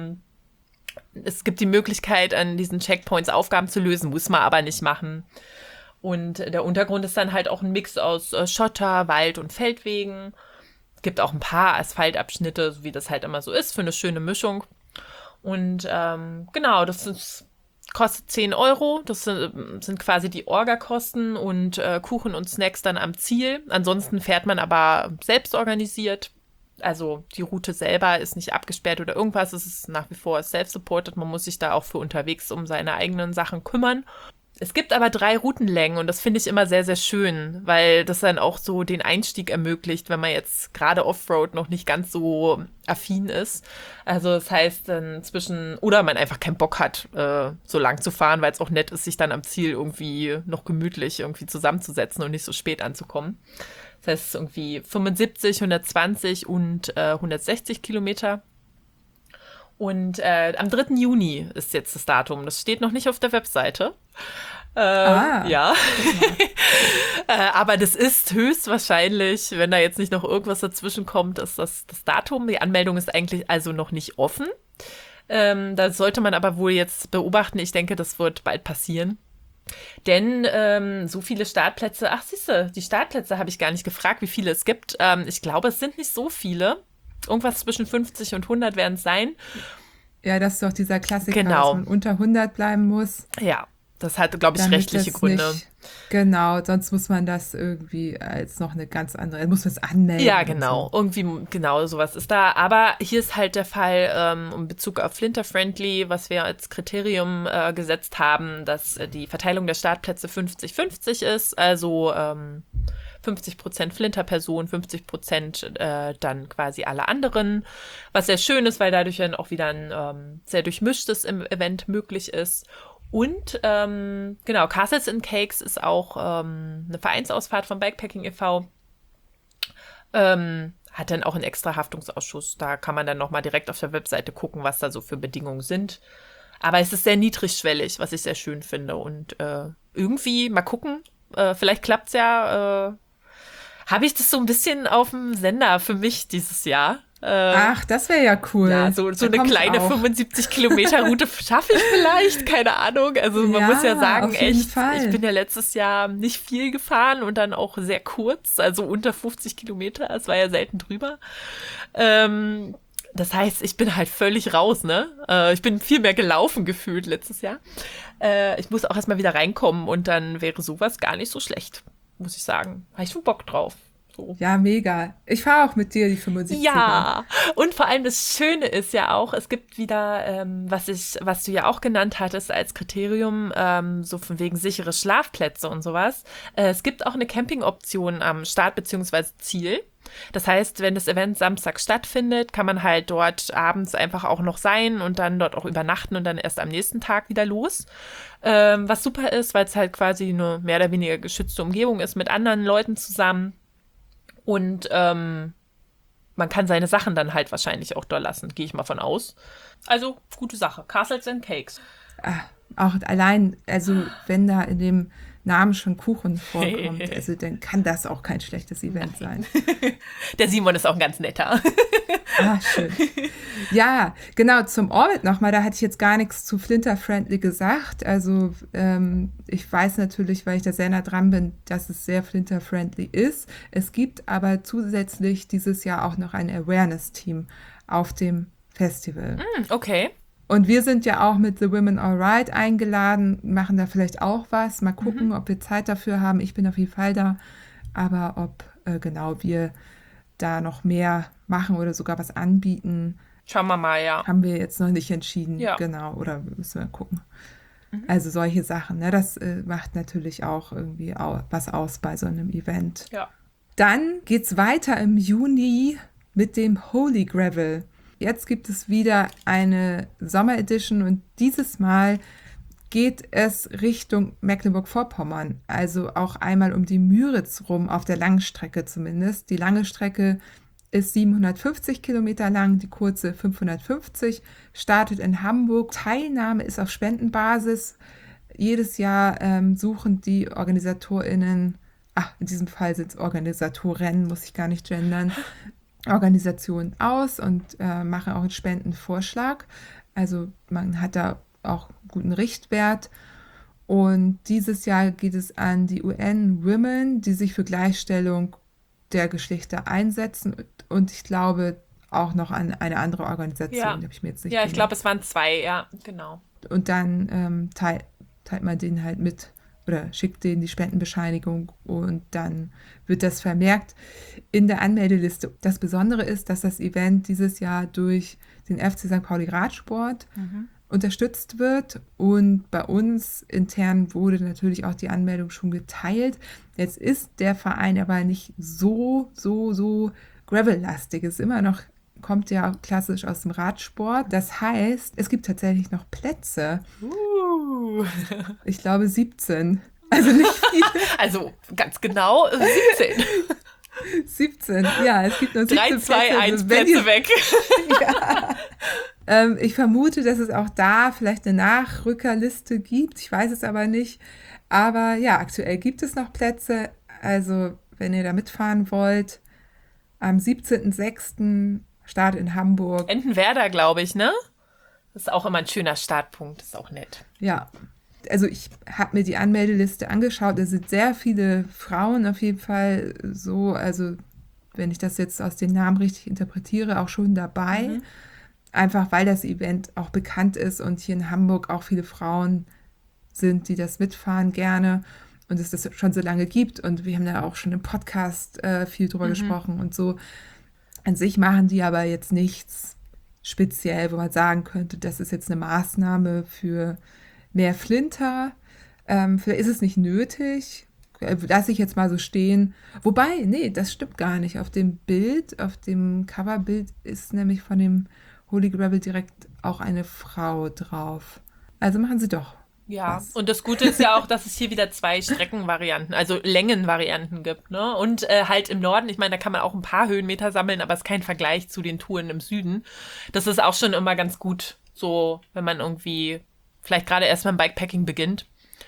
Es gibt die Möglichkeit, an diesen Checkpoints Aufgaben zu lösen, muss man aber nicht machen. Und der Untergrund ist dann halt auch ein Mix aus Schotter, Wald und Feldwegen. Es gibt auch ein paar Asphaltabschnitte, so wie das halt immer so ist, für eine schöne Mischung. Und genau, kostet 10 Euro. Das sind quasi die Orga-Kosten und Kuchen und Snacks dann am Ziel. Ansonsten fährt man aber selbst organisiert. Also die Route selber ist nicht abgesperrt oder irgendwas. Es ist nach wie vor self-supported. Man muss sich da auch für unterwegs um seine eigenen Sachen kümmern. Es gibt aber 3 Routenlängen und das finde ich immer sehr, sehr schön, weil das dann auch so den Einstieg ermöglicht, wenn man jetzt gerade Offroad noch nicht ganz so affin ist. Also das heißt dann oder man einfach keinen Bock hat, so lang zu fahren, weil es auch nett ist, sich dann am Ziel irgendwie noch gemütlich irgendwie zusammenzusetzen und nicht so spät anzukommen. Das heißt, es ist irgendwie 75, 120 und 160 Kilometer. Und am 3. Juni ist jetzt das Datum. Das steht noch nicht auf der Webseite. Ja. Aber das ist höchstwahrscheinlich, wenn da jetzt nicht noch irgendwas dazwischen kommt, ist das Datum. Die Anmeldung ist eigentlich also noch nicht offen. Da sollte man aber wohl jetzt beobachten. Ich denke, das wird bald passieren. Denn so viele Startplätze, siehste, die Startplätze habe ich gar nicht gefragt, wie viele es gibt. Ich glaube, es sind nicht so viele. Irgendwas zwischen 50 und 100 werden es sein. Ja, das ist doch dieser Klassiker, genau, dass man unter 100 bleiben muss. Ja, das hat, glaube ich, rechtliche Gründe. Genau, sonst muss man das irgendwie als noch eine ganz andere, muss man es anmelden. Ja, genau, so. Irgendwie, genau, sowas ist da. Aber hier ist halt der Fall, in Bezug auf Flinter-Friendly, was wir als Kriterium gesetzt haben, dass die Verteilung der Startplätze 50-50 ist, also 50% Flinter-Personen, 50% dann quasi alle anderen, was sehr schön ist, weil dadurch dann auch wieder ein sehr durchmischtes Event möglich ist. Und genau, Castles and Cakes ist auch eine Vereinsausfahrt vom Bikepacking e.V., hat dann auch einen extra Haftungsausschuss. Da kann man dann nochmal direkt auf der Webseite gucken, was da so für Bedingungen sind. Aber es ist sehr niedrigschwellig, was ich sehr schön finde. Und irgendwie, mal gucken, vielleicht klappt's ja, habe ich das so ein bisschen auf dem Sender für mich dieses Jahr. Ach, das wäre ja cool. Ja, so eine kleine 75-Kilometer-Route schaffe ich vielleicht, keine Ahnung. Also man muss ja sagen, echt, ich bin ja letztes Jahr nicht viel gefahren und dann auch sehr kurz, also unter 50 Kilometer, es war ja selten drüber. Das heißt, ich bin halt völlig raus, ne? Ich bin viel mehr gelaufen gefühlt letztes Jahr. Ich muss auch erstmal wieder reinkommen und dann wäre sowas gar nicht so schlecht, muss ich sagen. Habe ich schon Bock drauf. So. Ja, mega. Ich fahre auch mit dir die 75er. Ja, und vor allem das Schöne ist ja auch, es gibt wieder, was du ja auch genannt hattest als Kriterium, so von wegen sichere Schlafplätze und sowas. Es gibt auch eine Campingoption am Start bzw. Ziel. Das heißt, wenn das Event Samstag stattfindet, kann man halt dort abends einfach auch noch sein und dann dort auch übernachten und dann erst am nächsten Tag wieder los. Was super ist, weil es halt quasi eine mehr oder weniger geschützte Umgebung ist mit anderen Leuten zusammen. Und man kann seine Sachen dann halt wahrscheinlich auch da lassen, gehe ich mal von aus. Also, gute Sache. Castles and Cakes. Auch allein, also wenn da in dem Namen schon Kuchen vorkommt, also dann kann das auch kein schlechtes Event sein. Der Simon ist auch ein ganz netter. Schön. Ja, genau, zum Orbit nochmal, da hatte ich jetzt gar nichts zu Flinter-Friendly gesagt. Also ich weiß natürlich, weil ich da sehr nah dran bin, dass es sehr Flinter-Friendly ist. Es gibt aber zusätzlich dieses Jahr auch noch ein Awareness-Team auf dem Festival. Okay. Und wir sind ja auch mit The Women Alright eingeladen, machen da vielleicht auch was. Mal gucken, ob wir Zeit dafür haben. Ich bin auf jeden Fall da. Aber ob wir da noch mehr machen oder sogar was anbieten, Schauen wir mal, ja. Haben wir jetzt noch nicht entschieden, Ja. genau, oder müssen wir gucken. Also solche Sachen, ne? Das macht natürlich auch irgendwie was aus bei so einem Event. Ja. Dann geht's weiter im Juni mit dem Holy Gravel. Jetzt gibt es wieder eine Sommer-Edition und dieses Mal geht es Richtung Mecklenburg-Vorpommern. Also auch einmal um die Müritz rum, auf der langen Strecke zumindest. Die lange Strecke ist 750 Kilometer lang, die kurze 550, startet in Hamburg. Teilnahme ist auf Spendenbasis. Jedes Jahr suchen die OrganisatorInnen, in diesem Fall sind es Organisatoren, muss ich gar nicht gendern, Organisationen aus und machen auch einen Spendenvorschlag. Also man hat da auch einen guten Richtwert. Und dieses Jahr geht es an die UN Women, die sich für Gleichstellung der Geschlechter einsetzen. Und ich glaube auch noch an eine andere Organisation, Ja. die habe ich mir jetzt nicht Ja, ich glaube, es waren 2, ja, genau. Und dann teilt man denen halt mit oder schickt denen die Spendenbescheinigung und dann wird das vermerkt in der Anmeldeliste. Das Besondere ist, dass das Event dieses Jahr durch den FC St. Pauli Radsport unterstützt wird und bei uns intern wurde natürlich auch die Anmeldung schon geteilt. Jetzt ist der Verein aber nicht so Gravel-lastig. Es ist immer noch, kommt ja klassisch aus dem Radsport. Das heißt, es gibt tatsächlich noch Plätze. Ich glaube 17. Also nicht viele. Also ganz genau 17. 17, ja, es gibt nur 17 3, 2, Plätze. 1 Also wenn Plätze weg. Ich vermute, dass es auch da vielleicht eine Nachrückerliste gibt. Ich weiß es aber nicht. Aber ja, aktuell gibt es noch Plätze. Also wenn ihr da mitfahren wollt, am 17.06. Start in Hamburg. Entenwerder, glaube ich, ne? Das ist auch immer ein schöner Startpunkt. Das ist auch nett. Ja, also ich habe mir die Anmeldeliste angeschaut. Es sind sehr viele Frauen auf jeden Fall so, also wenn ich das jetzt aus den Namen richtig interpretiere, auch schon dabei. Einfach weil das Event auch bekannt ist und hier in Hamburg auch viele Frauen sind, die das mitfahren gerne und es das schon so lange gibt. Und wir haben da auch schon im Podcast viel drüber gesprochen und so. An sich machen die aber jetzt nichts speziell, wo man sagen könnte, das ist jetzt eine Maßnahme für mehr Flinter. Vielleicht ist es nicht nötig. Lasse ich jetzt mal so stehen. Wobei, nee, das stimmt gar nicht. Auf dem Bild, auf dem Coverbild ist nämlich von dem Holy Gravel direkt auch eine Frau drauf. Also machen sie doch. Ja, was. und das Gute ist ja auch, dass es hier wieder 2 Streckenvarianten, also Längenvarianten gibt, ne? Und halt im Norden, ich meine, da kann man auch ein paar Höhenmeter sammeln, aber es ist kein Vergleich zu den Touren im Süden. Das ist auch schon immer ganz gut, so, wenn man irgendwie vielleicht gerade erst beim Bikepacking beginnt.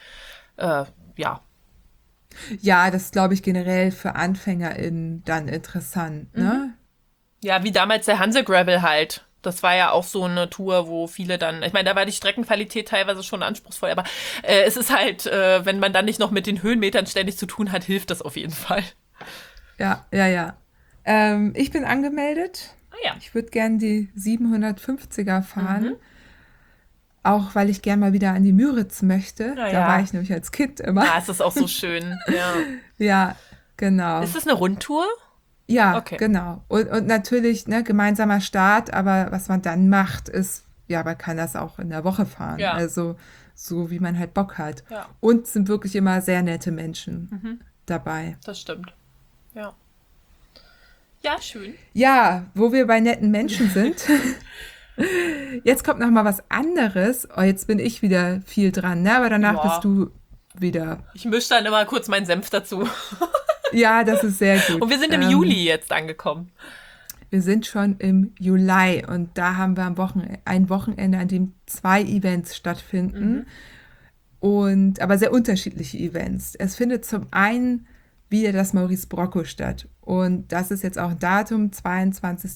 Ja. Ja, das ist, glaube ich, generell für AnfängerInnen dann interessant, ne? Ja, wie damals der Hanse Gravel halt. Das war ja auch so eine Tour, wo viele dann, ich meine, da war die Streckenqualität teilweise schon anspruchsvoll, aber es ist halt, wenn man dann nicht noch mit den Höhenmetern ständig zu tun hat, hilft das auf jeden Fall. Ja. Ich bin angemeldet. Ah ja. Ich würde gern die 750er fahren. Auch weil ich gern mal wieder an die Müritz möchte. Ja, Da ja. war ich nämlich als Kind immer. Ah, es ist auch so schön. Ja. Ja, genau. Ist das eine Rundtour? Ja, Okay. genau. Und natürlich, ne, gemeinsamer Start, aber was man dann macht, ist, ja, man kann das auch in der Woche fahren. Ja. Also so, wie man halt Bock hat. Ja. Und es sind wirklich immer sehr nette Menschen dabei. Das stimmt. Ja. Ja, schön. Ja, wo wir bei netten Menschen sind. Jetzt kommt noch mal was anderes. Oh, jetzt bin ich wieder viel dran, ne? Aber danach Ja. bist du wieder. Ich mische dann immer kurz meinen Senf dazu. Ja, das ist sehr gut. Und wir sind im Juli jetzt angekommen. Wir sind schon im Juli und da haben wir ein Wochenende, an dem 2 Events stattfinden. Aber sehr unterschiedliche Events. Es findet zum einen wieder das Maurice Brocco statt. Und das ist jetzt auch ein Datum, 22.,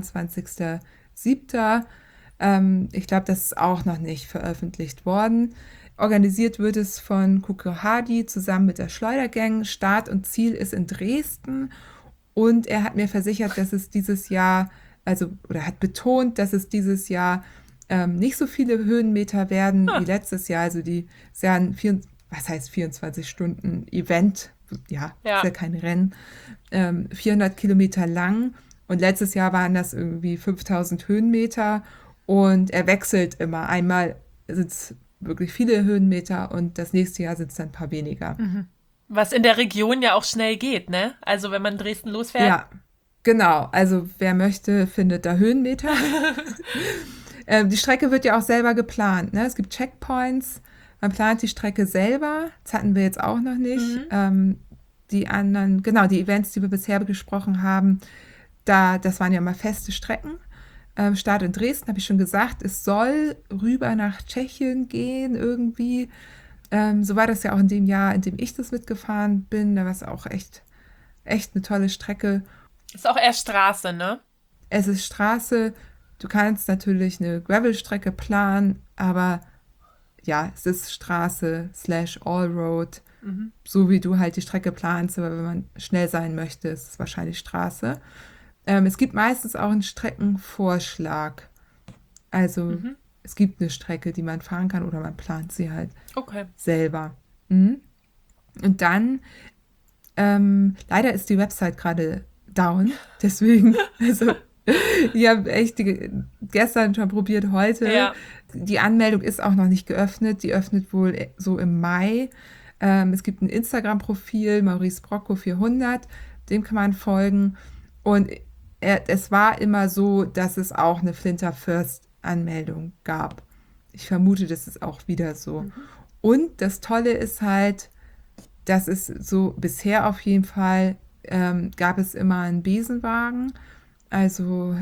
23.07. Ich glaube, das ist auch noch nicht veröffentlicht worden. Organisiert wird es von Kuko Hadi zusammen mit der Schleudergang. Start und Ziel ist in Dresden. Und er hat mir versichert, dass es dieses Jahr, oder hat betont, dass es dieses Jahr nicht so viele Höhenmeter werden wie letztes Jahr. Also die ist ja ein 24 Stunden Event. Ja, Ja. ist ja kein Rennen. 400 Kilometer lang. Und letztes Jahr waren das irgendwie 5000 Höhenmeter und er wechselt immer. Einmal sind es wirklich viele Höhenmeter und das nächste Jahr sind es dann ein paar weniger. Was in der Region ja auch schnell geht, ne? Also wenn man Dresden losfährt. Ja, genau. Also wer möchte, findet da Höhenmeter. Die Strecke wird ja auch selber geplant, ne? Es gibt Checkpoints. Man plant die Strecke selber. Das hatten wir jetzt auch noch nicht. Die anderen, genau, die Events, die wir bisher besprochen haben, das waren ja mal feste Strecken. Start in Dresden, habe ich schon gesagt, es soll rüber nach Tschechien gehen irgendwie. So war das ja auch in dem Jahr, in dem ich das mitgefahren bin. Da war es auch echt eine tolle Strecke. Ist auch eher Straße, ne? Es ist Straße. Du kannst natürlich eine Gravelstrecke planen, aber ja, es ist Straße / Allroad, so wie du halt die Strecke planst. Aber wenn man schnell sein möchte, ist es wahrscheinlich Straße. Es gibt meistens auch einen Streckenvorschlag. Also es gibt eine Strecke, die man fahren kann oder man plant sie halt selber. Und dann, leider ist die Website gerade down, deswegen, also ich habe echt gestern schon probiert, heute. Ja. Die Anmeldung ist auch noch nicht geöffnet, die öffnet wohl so im Mai. Es gibt ein Instagram-Profil, Maurice Brocco 400, dem kann man folgen. Und es war immer so, dass es auch eine Flinter First-Anmeldung gab. Ich vermute, das ist auch wieder so. Und das Tolle ist halt, dass es so bisher auf jeden Fall gab es immer einen Besenwagen. Also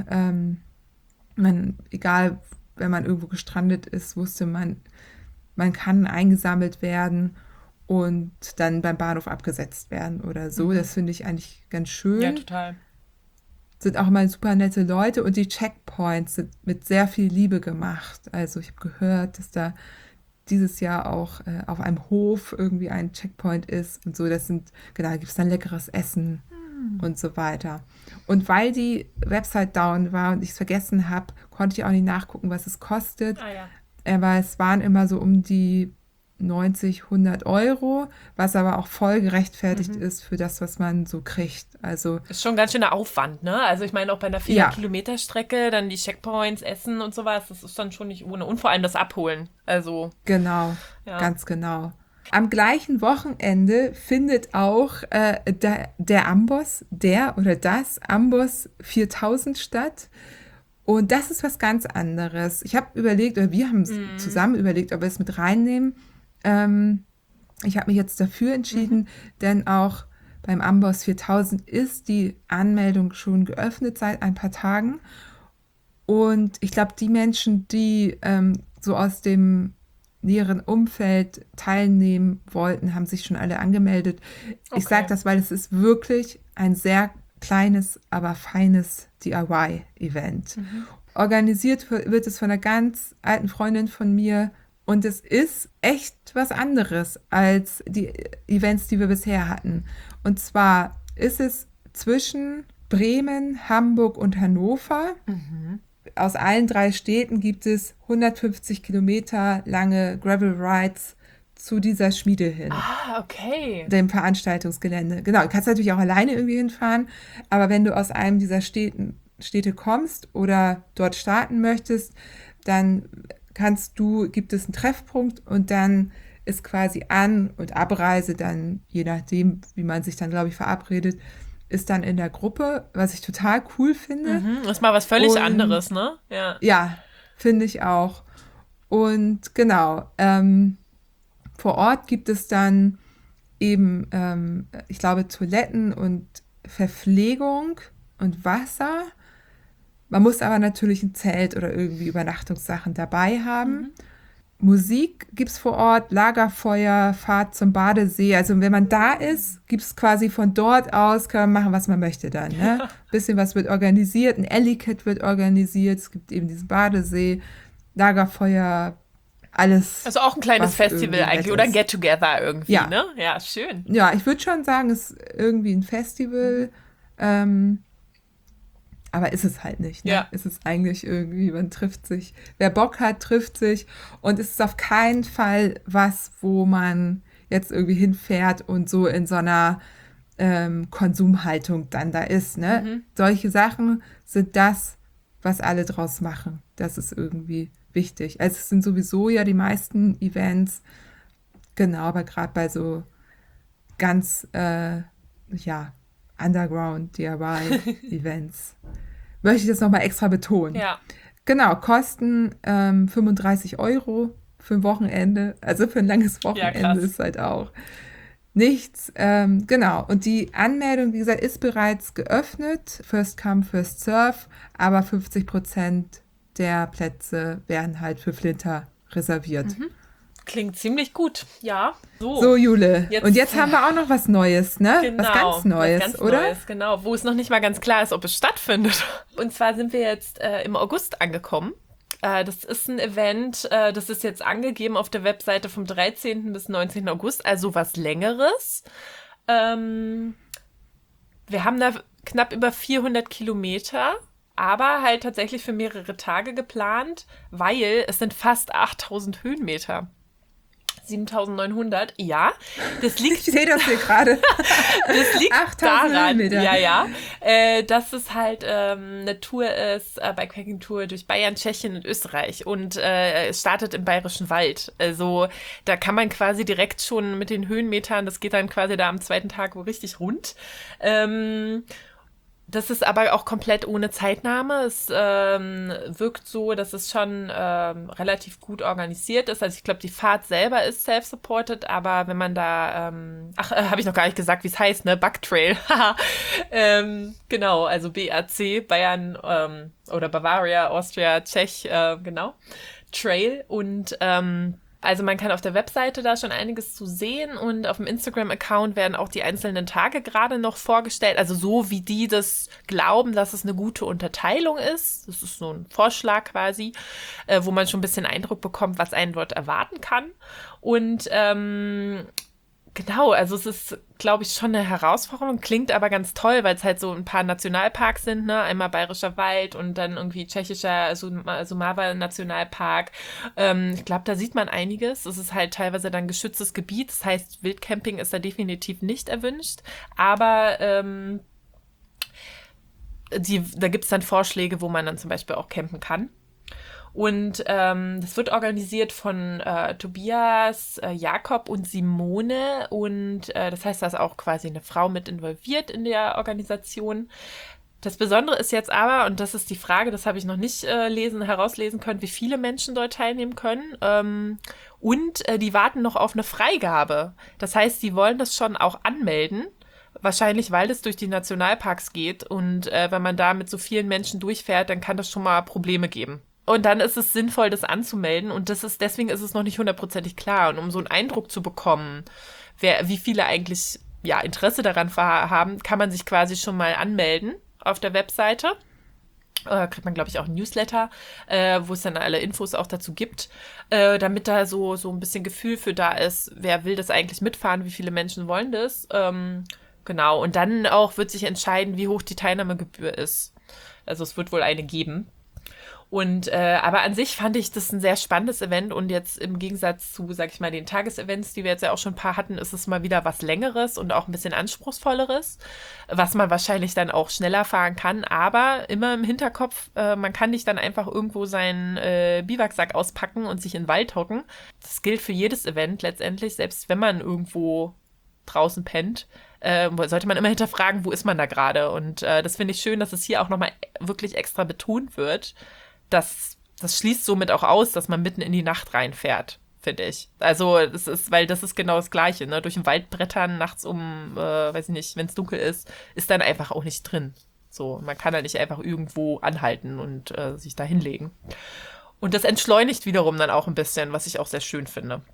egal, wenn man irgendwo gestrandet ist, wusste man kann eingesammelt werden und dann beim Bahnhof abgesetzt werden oder so. Das finde ich eigentlich ganz schön. Ja, total. Sind auch immer super nette Leute und die Checkpoints sind mit sehr viel Liebe gemacht. Also ich habe gehört, dass da dieses Jahr auch auf einem Hof irgendwie ein Checkpoint ist und so. Da gibt es dann leckeres Essen und so weiter. Und weil die Website down war und ich es vergessen habe, konnte ich auch nicht nachgucken, was es kostet. Aber es waren immer so um die 90, 100 Euro, was aber auch voll gerechtfertigt ist für das, was man so kriegt. Also ist schon ganz schöner Aufwand, ne? Also ich meine auch bei einer 400-Kilometer-Strecke, dann die Checkpoints, Essen und sowas, das ist dann schon nicht ohne. Und vor allem das Abholen. Also genau, ganz genau. Am gleichen Wochenende findet auch der Amboss, das Amboss 4000 statt. Und das ist was ganz anderes. Ich habe überlegt, oder wir haben zusammen überlegt, ob wir es mit reinnehmen. Ich habe mich jetzt dafür entschieden, denn auch beim Amboss 4000 ist die Anmeldung schon geöffnet seit ein paar Tagen. Und ich glaube, die Menschen, die so aus dem näheren Umfeld teilnehmen wollten, haben sich schon alle angemeldet. Okay. Ich sage das, weil es ist wirklich ein sehr kleines, aber feines DIY-Event. Organisiert wird es von einer ganz alten Freundin von mir und es ist echt was anderes als die Events, die wir bisher hatten. Und zwar ist es zwischen Bremen, Hamburg und Hannover. Aus allen 3 Städten gibt es 150 Kilometer lange Gravel Rides zu dieser Schmiede hin. Okay. Dem Veranstaltungsgelände. Genau, du kannst natürlich auch alleine irgendwie hinfahren, aber wenn du aus einem dieser Städte kommst oder dort starten möchtest, dann gibt es einen Treffpunkt und dann ist quasi An- und Abreise dann, je nachdem, wie man sich dann, glaube ich, verabredet, ist dann in der Gruppe, was ich total cool finde. Ist mal was völlig anderes, ne? Ja, finde ich auch. Und genau, vor Ort gibt es dann eben, ich glaube, Toiletten und Verpflegung und Wasser. Man muss aber natürlich ein Zelt oder irgendwie Übernachtungssachen dabei haben. Musik gibt es vor Ort, Lagerfeuer, Fahrt zum Badesee. Also wenn man da ist, gibt es quasi von dort aus, kann man machen, was man möchte dann. Ne? Bisschen was wird organisiert, ein Ellicott wird organisiert, es gibt eben diesen Badesee, Lagerfeuer, alles. Also auch ein kleines Festival eigentlich oder ein Get-Together irgendwie, ne? Ja, schön. Ja, ich würde schon sagen, es ist irgendwie ein Festival, aber ist es halt nicht. Ne? Ja. Es ist eigentlich irgendwie, man trifft sich. Wer Bock hat, trifft sich. Und es ist auf keinen Fall was, wo man jetzt irgendwie hinfährt und so in so einer Konsumhaltung dann da ist. Ne? Solche Sachen sind das, was alle draus machen. Das ist irgendwie wichtig. Also es sind sowieso ja die meisten Events, genau, aber gerade bei so ganz, Underground DIY-Events möchte ich das nochmal extra betonen. Ja. Genau, kosten 35 € für ein Wochenende, also für ein langes Wochenende ist halt auch nichts. Genau, und die Anmeldung, wie gesagt, ist bereits geöffnet. First come, first serve, aber 50% der Plätze werden halt für Flinter reserviert. Klingt ziemlich gut, ja. So, Jule. Und jetzt haben wir auch noch was Neues, ne? Genau, was ganz Neues, oder? Neues, genau, wo es noch nicht mal ganz klar ist, ob es stattfindet. Und zwar sind wir jetzt im August angekommen. Das ist ein Event, das ist jetzt angegeben auf der Webseite vom 13. bis 19. August, also was Längeres. Wir haben da knapp über 400 Kilometer, aber halt tatsächlich für mehrere Tage geplant, weil es sind fast 8000 Höhenmeter. 7.900, ja. Das liegt, ich sehe das hier gerade. Das liegt daran, dass es halt eine Tour ist, Bikepacking-Tour durch Bayern, Tschechien und Österreich und es startet im Bayerischen Wald. Also da kann man quasi direkt schon mit den Höhenmetern, das geht dann quasi da am zweiten Tag wo richtig rund. Das ist aber auch komplett ohne Zeitnahme. Es wirkt so, dass es schon relativ gut organisiert ist. Also ich glaube, die Fahrt selber ist self-supported, aber wenn man da, habe ich noch gar nicht gesagt, wie es heißt, ne? Bugtrail. Genau, also BAC, Bayern oder Bavaria, Austria, Czech, genau. Trail und also man kann auf der Webseite da schon einiges zu sehen und auf dem Instagram-Account werden auch die einzelnen Tage gerade noch vorgestellt. Also so wie die das glauben, dass es eine gute Unterteilung ist. Das ist so ein Vorschlag quasi, wo man schon ein bisschen Eindruck bekommt, was einen dort erwarten kann. Und genau, also es ist, glaube ich, schon eine Herausforderung, klingt aber ganz toll, weil es halt so ein paar Nationalparks sind, ne? Einmal Bayerischer Wald und dann irgendwie tschechischer Sumava-Nationalpark. Ich glaube, da sieht man einiges. Es ist halt teilweise dann geschütztes Gebiet, das heißt, Wildcamping ist da definitiv nicht erwünscht, aber da gibt es dann Vorschläge, wo man dann zum Beispiel auch campen kann. Und das wird organisiert von Tobias, Jakob und Simone. Und das heißt, da ist auch quasi eine Frau mit involviert in der Organisation. Das Besondere ist jetzt aber, und das ist die Frage, das habe ich noch nicht herauslesen können, wie viele Menschen dort teilnehmen können. Und die warten noch auf eine Freigabe. Das heißt, die wollen das schon auch anmelden. Wahrscheinlich, weil es durch die Nationalparks geht. Und wenn man da mit so vielen Menschen durchfährt, dann kann das schon mal Probleme geben. Und dann ist es sinnvoll, das anzumelden. Und deswegen ist es noch nicht 100% klar. Und um so einen Eindruck zu bekommen, wie viele eigentlich Interesse daran haben, kann man sich quasi schon mal anmelden auf der Webseite. Kriegt man, glaube ich, auch ein Newsletter, wo es dann alle Infos auch dazu gibt, damit da so ein bisschen Gefühl für da ist, wer will das eigentlich mitfahren, wie viele Menschen wollen das. Genau, und dann auch wird sich entscheiden, wie hoch die Teilnahmegebühr ist. Also es wird wohl eine geben. Und aber an sich fand ich das ein sehr spannendes Event und jetzt im Gegensatz zu, sag ich mal, den Tagesevents, die wir jetzt ja auch schon ein paar hatten, ist es mal wieder was Längeres und auch ein bisschen anspruchsvolleres, was man wahrscheinlich dann auch schneller fahren kann, aber immer im Hinterkopf, man kann nicht dann einfach irgendwo seinen Biwaksack auspacken und sich in den Wald hocken. Das gilt für jedes Event letztendlich, selbst wenn man irgendwo draußen pennt, sollte man immer hinterfragen, wo ist man da gerade. Und das finde ich schön, dass es hier auch nochmal wirklich extra betont wird. Das schließt somit auch aus, dass man mitten in die Nacht reinfährt, finde ich. Also weil das ist genau das Gleiche, ne? Durch den Wald brettern nachts weiß ich nicht, wenn es dunkel ist dann einfach auch nicht drin. So, man kann da nicht einfach irgendwo anhalten und sich da hinlegen. Und das entschleunigt wiederum dann auch ein bisschen, was ich auch sehr schön finde.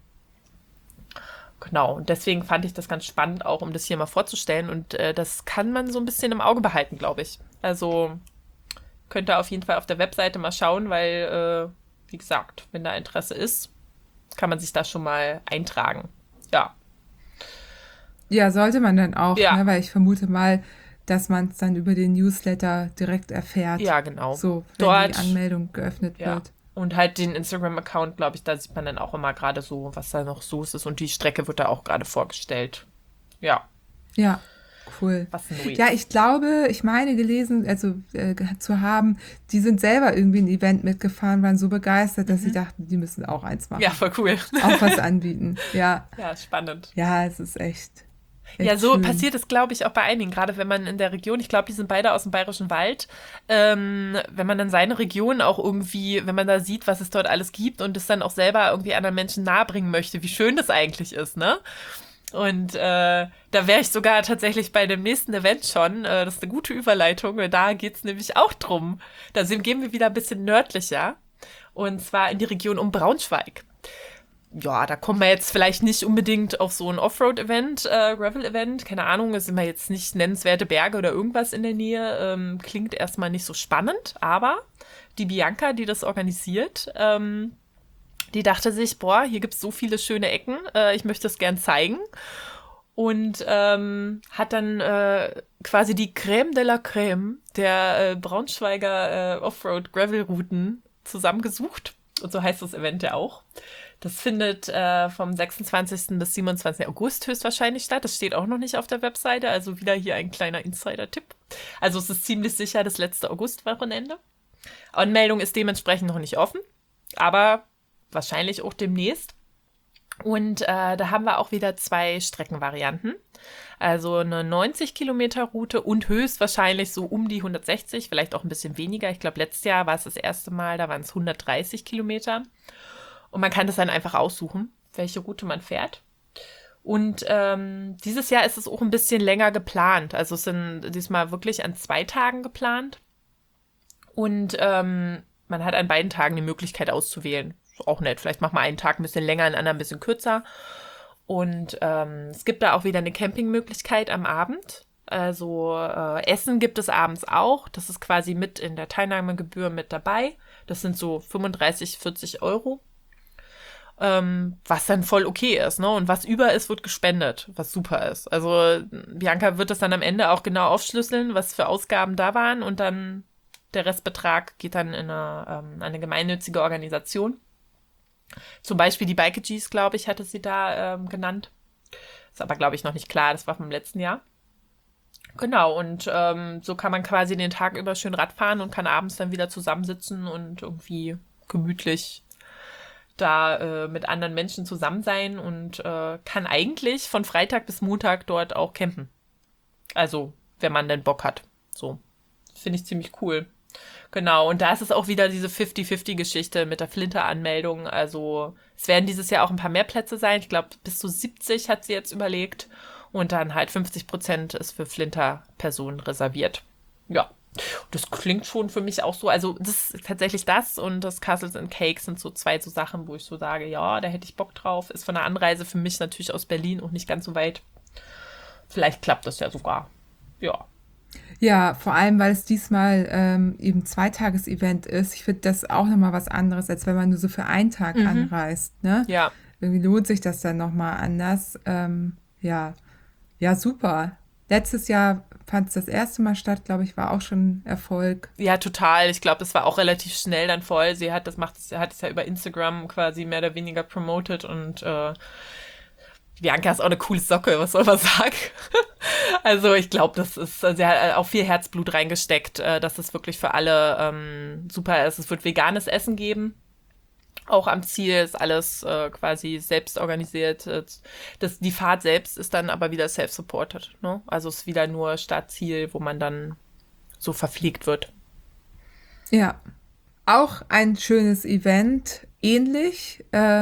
Genau, und deswegen fand ich das ganz spannend, auch um das hier mal vorzustellen. Und das kann man so ein bisschen im Auge behalten, glaube ich. Also könnt ihr auf jeden Fall auf der Webseite mal schauen, weil, wie gesagt, wenn da Interesse ist, kann man sich da schon mal eintragen. Ja. Ja, sollte man dann auch, Ja. Ne? Weil ich vermute mal, dass man es dann über den Newsletter direkt erfährt. Ja, genau. So, wenn Dort, die Anmeldung geöffnet wird. Und halt den Instagram-Account, glaube ich, da sieht man dann auch immer gerade so, was da noch so ist. Und die Strecke wird da auch gerade vorgestellt. Ja. Ja, Cool. was Neues. Ja, ich meine gelesen, also zu haben, die sind selber irgendwie ein Event mitgefahren, waren so begeistert, dass sie dachten, die müssen auch eins machen. Ja, voll cool. Auch was anbieten. Ja. Ja, spannend. Ja, es ist echt Ja, so schön. passiert es, glaube ich, auch bei einigen, gerade wenn man in der Region, ich glaube, die sind beide aus dem Bayerischen Wald, wenn man dann seine Region auch irgendwie, wenn man da sieht, was es dort alles gibt und es dann auch selber irgendwie anderen Menschen nahebringen möchte, wie schön das eigentlich ist, ne? Und da wäre ich sogar tatsächlich bei dem nächsten Event schon. Das ist eine gute Überleitung. Da geht's nämlich auch drum. Gehen wir wieder ein bisschen nördlicher. Und zwar in die Region um Braunschweig. Ja, da kommen wir jetzt vielleicht nicht unbedingt auf so ein Offroad-Event, Gravel-Event. Keine Ahnung, es sind wir jetzt nicht nennenswerte Berge oder irgendwas in der Nähe. Klingt erstmal nicht so spannend. Aber die Bianca, die das organisiert, die dachte sich, boah, hier gibt's so viele schöne Ecken, ich möchte es gern zeigen. Und hat dann quasi die Crème de la Crème der Braunschweiger Offroad-Gravel-Routen zusammengesucht. Und so heißt das Event ja auch. Das findet vom 26. bis 27. August höchstwahrscheinlich statt. Das steht auch noch nicht auf der Webseite, also wieder hier ein kleiner Insider-Tipp. Also es ist ziemlich sicher das letzte Augustwochenende. Anmeldung ist dementsprechend noch nicht offen, aber wahrscheinlich auch demnächst. Und da haben wir auch wieder 2 Streckenvarianten. Also eine 90 Kilometer Route und höchstwahrscheinlich so um die 160, vielleicht auch ein bisschen weniger. Ich glaube, letztes Jahr war es das erste Mal, da waren es 130 Kilometer. Und man kann das dann einfach aussuchen, welche Route man fährt. Und dieses Jahr ist es auch ein bisschen länger geplant. Also es sind diesmal wirklich an 2 Tagen geplant. Und man hat an beiden Tagen die Möglichkeit auszuwählen. Ist auch nett. Vielleicht macht man einen Tag ein bisschen länger, einen anderen ein bisschen kürzer. Und es gibt da auch wieder eine Campingmöglichkeit am Abend. Also Essen gibt es abends auch. Das ist quasi mit in der Teilnahmegebühr mit dabei. Das sind so 35, 40 Euro. Was dann voll okay ist, ne? Und was über ist, wird gespendet, was super ist. Also Bianca wird das dann am Ende auch genau aufschlüsseln, was für Ausgaben da waren. Und dann der Restbetrag geht dann in eine gemeinnützige Organisation. Zum Beispiel die Bikeagees, glaube ich, hatte sie da genannt. Ist aber, glaube ich, noch nicht klar. Das war vom letzten Jahr. Genau, und so kann man quasi den Tag über schön Rad fahren und kann abends dann wieder zusammensitzen und irgendwie gemütlich da mit anderen Menschen zusammen sein und kann eigentlich von Freitag bis Montag dort auch campen. Also, wenn man denn Bock hat. So, finde ich ziemlich cool. Genau, und da ist es auch wieder diese 50-50-Geschichte mit der Flinter-Anmeldung. Also es werden dieses Jahr auch ein paar mehr Plätze sein. Ich glaube, bis zu 70 hat sie jetzt überlegt. Und dann halt 50% ist für Flinter-Personen reserviert. Ja, das klingt schon für mich auch so. Also das ist tatsächlich das und das Castles and Cakes sind so 2 so Sachen, wo ich so sage, ja, da hätte ich Bock drauf. Ist von der Anreise für mich natürlich aus Berlin und nicht ganz so weit. Vielleicht klappt das ja sogar. Ja. Ja, vor allem, weil es diesmal eben 2-Tages-Event ist. Ich finde das auch nochmal was anderes, als wenn man nur so für einen Tag anreist. Ne? Ja. Irgendwie lohnt sich das dann nochmal anders. Ja, super. Letztes Jahr fand es das erste Mal statt, glaube ich, war auch schon Erfolg. Ja, total. Ich glaube, das war auch relativ schnell dann voll. Sie hat es ja über Instagram quasi mehr oder weniger promoted und Bianca ist auch eine coole Socke, was soll man sagen? Also ich glaube, sie hat auch viel Herzblut reingesteckt, dass es wirklich für alle super ist. Es wird veganes Essen geben. Auch am Ziel ist alles quasi selbst organisiert. Die Fahrt selbst ist dann aber wieder self-supported. Ne? Also es ist wieder nur Startziel, wo man dann so verpflegt wird. Ja, auch ein schönes Event, ähnlich.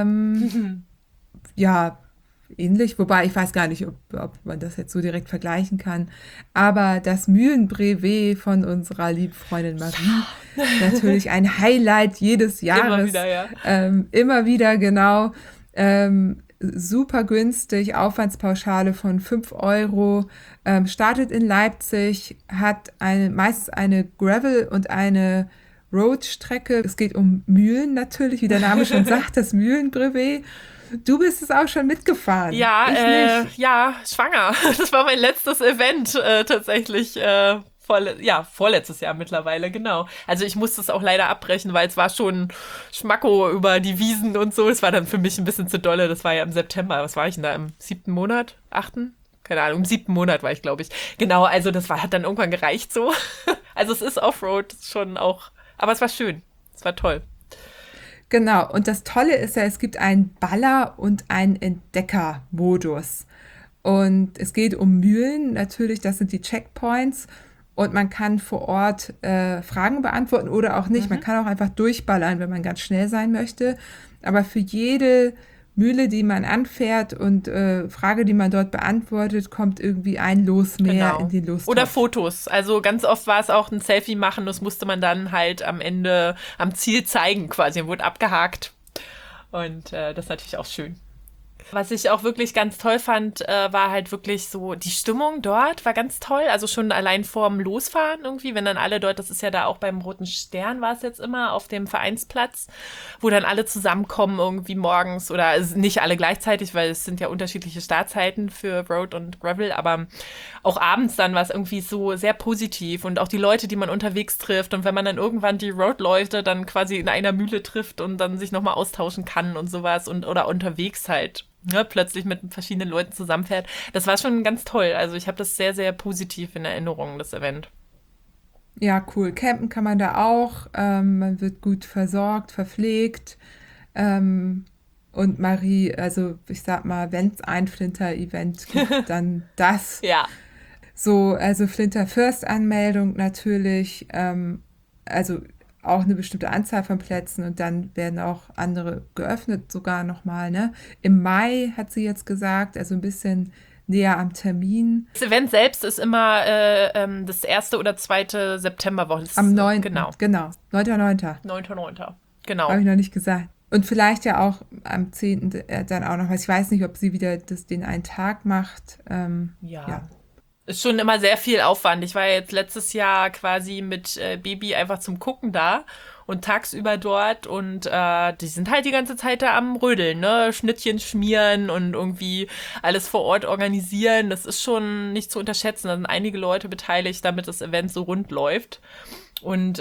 Ja, ähnlich, wobei ich weiß gar nicht, ob man das jetzt so direkt vergleichen kann. Aber das Mühlenbrevet von unserer lieben Freundin Marie, natürlich ein Highlight jedes Jahres. Immer wieder, ja. Immer wieder, genau. Super günstig, Aufwandspauschale von 5 Euro. Startet in Leipzig, hat meistens eine Gravel- und eine Road-Strecke. Es geht um Mühlen natürlich, wie der Name schon sagt, das Mühlenbrevet. Du bist es auch schon mitgefahren. Ja, ja, schwanger. Das war mein letztes Event tatsächlich. Vorletztes Jahr mittlerweile, genau. Also ich musste es auch leider abbrechen, weil es war schon Schmacko über die Wiesen und so. Es war dann für mich ein bisschen zu dolle. Das war ja im September. Was war ich denn da? Im 7. Monat? 8.? keine Ahnung, im 7. Monat war ich, glaube ich. Genau, also das hat dann irgendwann gereicht so. Also es ist Offroad schon auch, aber es war schön. Es war toll. Genau, und das Tolle ist ja, es gibt einen Baller- und einen Entdecker-Modus. Und es geht um Mühlen, natürlich, das sind die Checkpoints. Und man kann vor Ort Fragen beantworten oder auch nicht. Man kann auch einfach durchballern, wenn man ganz schnell sein möchte. Aber für jede Mühle, die man anfährt und Frage, die man dort beantwortet, kommt irgendwie ein Los mehr in den Lostopf. Oder Fotos. Also ganz oft war es auch ein Selfie machen. Das musste man dann halt am Ende am Ziel zeigen quasi. Und wurde abgehakt. Und das ist natürlich auch schön. Was ich auch wirklich ganz toll fand, war halt wirklich so, die Stimmung dort war ganz toll. Also schon allein vorm Losfahren irgendwie, wenn dann alle dort, das ist ja da auch beim Roten Stern war es jetzt immer, auf dem Vereinsplatz, wo dann alle zusammenkommen irgendwie morgens oder also nicht alle gleichzeitig, weil es sind ja unterschiedliche Startzeiten für Road und Gravel, aber auch abends dann war es irgendwie so sehr positiv und auch die Leute, die man unterwegs trifft und wenn man dann irgendwann die Road-Leute dann quasi in einer Mühle trifft und dann sich nochmal austauschen kann und sowas und oder unterwegs halt. Ja, plötzlich mit verschiedenen Leuten zusammenfährt. Das war schon ganz toll. Also ich habe das sehr, sehr positiv in Erinnerung, das Event. Ja, cool. Campen kann man da auch. Man wird gut versorgt, verpflegt. Und Marie, also ich sag mal, wenn es ein Flinter-Event gibt, dann das. Ja. So, also Flinter First Anmeldung natürlich. Also auch eine bestimmte Anzahl von Plätzen und dann werden auch andere geöffnet sogar nochmal, ne? Im Mai hat sie jetzt gesagt, also ein bisschen näher am Termin. Das Event selbst ist immer das 1. oder 2. Septemberwoche. Am 9. Genau. 9.9. 9.9. Genau. Habe ich noch nicht gesagt. Und vielleicht ja auch am 10. Dann auch noch was. Ich weiß nicht, ob sie wieder den einen Tag macht. Ja. Ist schon immer sehr viel Aufwand. Ich war ja jetzt letztes Jahr quasi mit Baby einfach zum Gucken da und tagsüber dort und die sind halt die ganze Zeit da am Rödeln, ne? Schnittchen schmieren und irgendwie alles vor Ort organisieren. Das ist schon nicht zu unterschätzen. Da sind einige Leute beteiligt, damit das Event so rund läuft. Und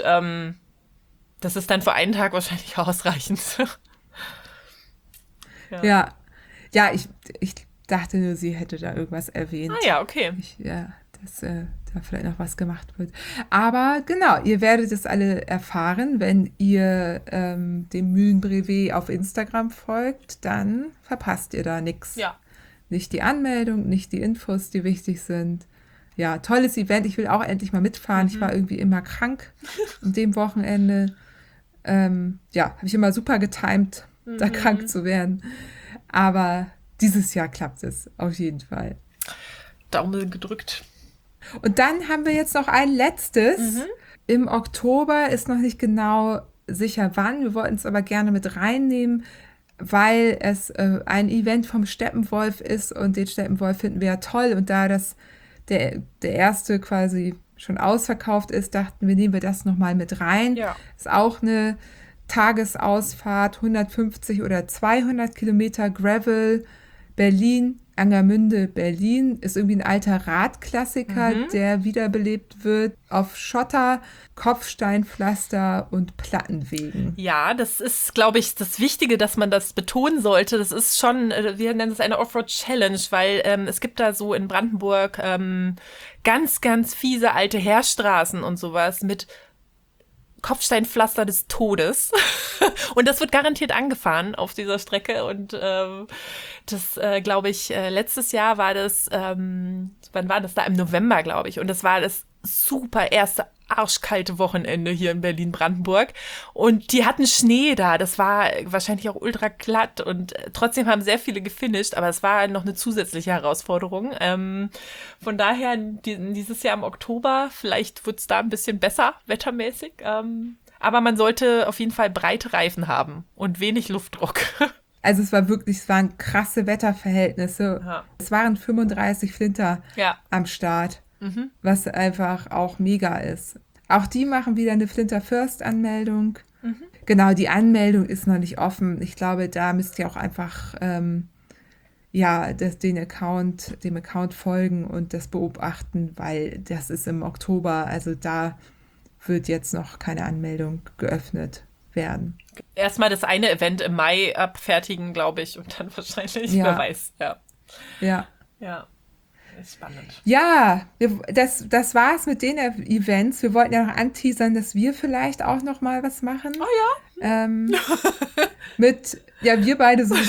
das ist dann für einen Tag wahrscheinlich ausreichend. Ja, ich dachte nur, sie hätte da irgendwas erwähnt. Ah ja, okay. Dass da vielleicht noch was gemacht wird. Aber genau, ihr werdet es alle erfahren, wenn ihr dem Mühlenbrevet auf Instagram folgt, dann verpasst ihr da nichts. Ja. Nicht die Anmeldung, nicht die Infos, die wichtig sind. Ja, tolles Event. Ich will auch endlich mal mitfahren. Ich war irgendwie immer krank an dem Wochenende. Habe ich immer super getimt, da krank zu werden. Aber dieses Jahr klappt es auf jeden Fall. Daumen gedrückt. Und dann haben wir jetzt noch ein letztes. Im Oktober ist noch nicht genau sicher wann. Wir wollten es aber gerne mit reinnehmen, weil es ein Event vom Steppenwolf ist und den Steppenwolf finden wir ja toll. Und da der erste quasi schon ausverkauft ist, dachten wir, nehmen wir das nochmal mit rein. Ja. Ist auch eine Tagesausfahrt, 150 oder 200 Kilometer Gravel, Berlin, Angermünde, Berlin. Ist irgendwie ein alter Radklassiker, der wiederbelebt wird auf Schotter, Kopfsteinpflaster und Plattenwegen. Ja, das ist, glaube ich, das Wichtige, dass man das betonen sollte. Das ist schon, wir nennen es eine Offroad-Challenge, weil es gibt da so in Brandenburg ganz, ganz fiese alte Heerstraßen und sowas mit Kopfsteinpflaster des Todes. Und das wird garantiert angefahren auf dieser Strecke. Und das, glaube ich, letztes Jahr war das, wann war das da? Im November, glaube ich. Und das war das super erste arschkalte Wochenende hier in Berlin-Brandenburg. Und die hatten Schnee da. Das war wahrscheinlich auch ultra glatt. Und trotzdem haben sehr viele gefinisht. Aber es war noch eine zusätzliche Herausforderung. Von daher dieses Jahr im Oktober, vielleicht wird es da ein bisschen besser, wettermäßig. Aber man sollte auf jeden Fall breite Reifen haben und wenig Luftdruck. Also es waren krasse Wetterverhältnisse. Ja. Es waren 35 Flinter am Start. Was einfach auch mega ist. Auch die machen wieder eine Flinter First Anmeldung. Genau, die Anmeldung ist noch nicht offen. Ich glaube, da müsst ihr auch einfach dem Account folgen und das beobachten, weil das ist im Oktober, also da wird jetzt noch keine Anmeldung geöffnet werden. Erstmal das eine Event im Mai abfertigen, glaube ich, und dann wahrscheinlich, wer weiß. Ja. ist spannend. Ja, das war's mit den Events. Wir wollten ja noch anteasern, dass wir vielleicht auch noch mal was machen. Oh ja. Wir beide sowieso.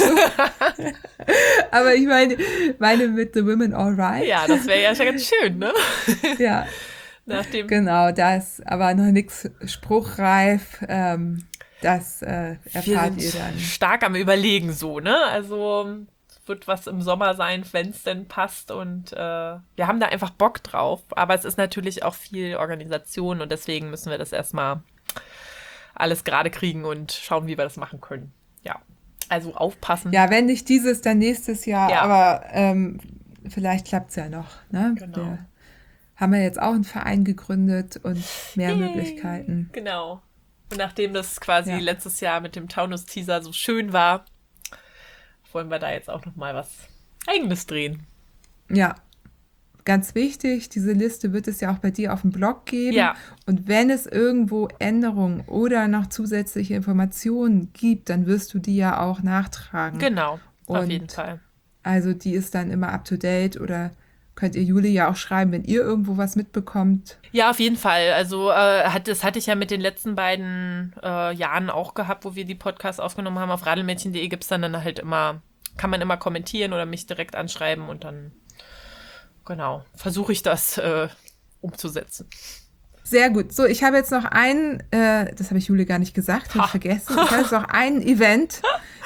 Aber ich meine mit The Women All Right. Ja, das wäre ja schon ganz schön, ne? Ja. Genau, das, aber noch nichts spruchreif. Das erfahrt ihr dann. Stark am Überlegen so, ne? Also wird was im Sommer sein, wenn es denn passt. Und wir haben da einfach Bock drauf. Aber es ist natürlich auch viel Organisation und deswegen müssen wir das erstmal alles gerade kriegen und schauen, wie wir das machen können. Ja, also aufpassen. Ja, wenn nicht dieses, dann nächstes Jahr. Ja. Aber vielleicht klappt es ja noch. Ne? Genau. Wir haben ja jetzt auch einen Verein gegründet und mehr Möglichkeiten. Genau. Und nachdem das quasi letztes Jahr mit dem Taunus-Teaser so schön war, wollen wir da jetzt auch noch mal was Eigenes drehen. Ja, ganz wichtig, diese Liste wird es ja auch bei dir auf dem Blog geben. Ja. Und wenn es irgendwo Änderungen oder noch zusätzliche Informationen gibt, dann wirst du die ja auch nachtragen. Genau, auf jeden Fall. Also die ist dann immer up-to-date oder könnt ihr Juli ja auch schreiben, wenn ihr irgendwo was mitbekommt. Ja, auf jeden Fall. Also das hatte ich ja mit den letzten beiden Jahren auch gehabt, wo wir die Podcasts aufgenommen haben. Auf radelmädchen.de gibt es dann halt immer, kann man immer kommentieren oder mich direkt anschreiben und dann, genau, versuche ich das umzusetzen. Sehr gut. So, ich habe jetzt noch einen, das habe ich Juli gar nicht gesagt, habe ich vergessen. Ich habe jetzt noch ein Event.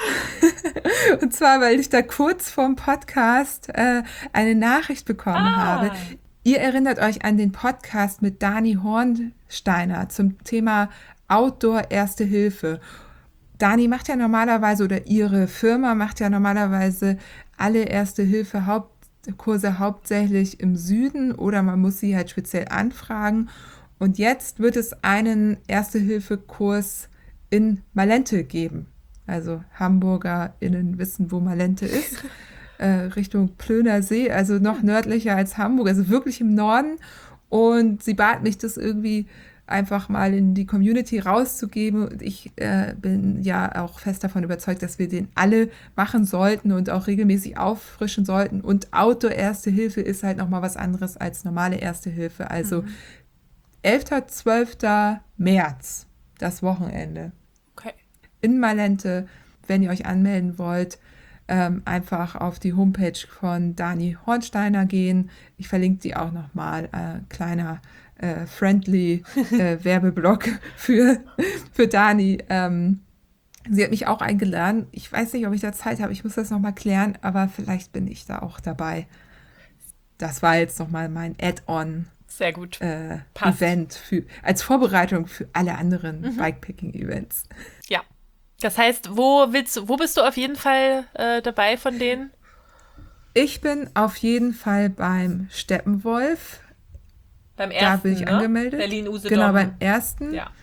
Und zwar, weil ich da kurz vorm Podcast eine Nachricht bekommen habe. Ihr erinnert euch an den Podcast mit Dani Hornsteiner zum Thema Outdoor Erste Hilfe. Dani macht ja normalerweise, oder ihre Firma macht ja normalerweise alle Erste Hilfe Kurse hauptsächlich im Süden oder man muss sie halt speziell anfragen. Und jetzt wird es einen Erste-Hilfe-Kurs in Malente geben. Also HamburgerInnen wissen, wo Malente ist. Richtung Plöner See, also noch nördlicher als Hamburg, also wirklich im Norden. Und sie bat mich, das irgendwie einfach mal in die Community rauszugeben. Und ich bin ja auch fest davon überzeugt, dass wir den alle machen sollten und auch regelmäßig auffrischen sollten. Und Outdoor-Erste-Hilfe ist halt nochmal was anderes als normale Erste-Hilfe. Also 11. 12. März, das Wochenende. Okay. In Malente, wenn ihr euch anmelden wollt, einfach auf die Homepage von Dani Hornsteiner gehen. Ich verlinke die auch nochmal. Kleiner friendly Werbeblock für Dani. Sie hat mich auch eingeladen. Ich weiß nicht, ob ich da Zeit habe. Ich muss das nochmal klären, aber vielleicht bin ich da auch dabei. Das war jetzt nochmal mein Add-on. Sehr gut. Event als Vorbereitung für alle anderen Bikepacking-Events. Ja. Das heißt, wo bist du auf jeden Fall dabei von denen? Ich bin auf jeden Fall beim Steppenwolf. Beim ersten, da bin ich angemeldet. Berlin-Usedom. Genau, beim ersten. Ja.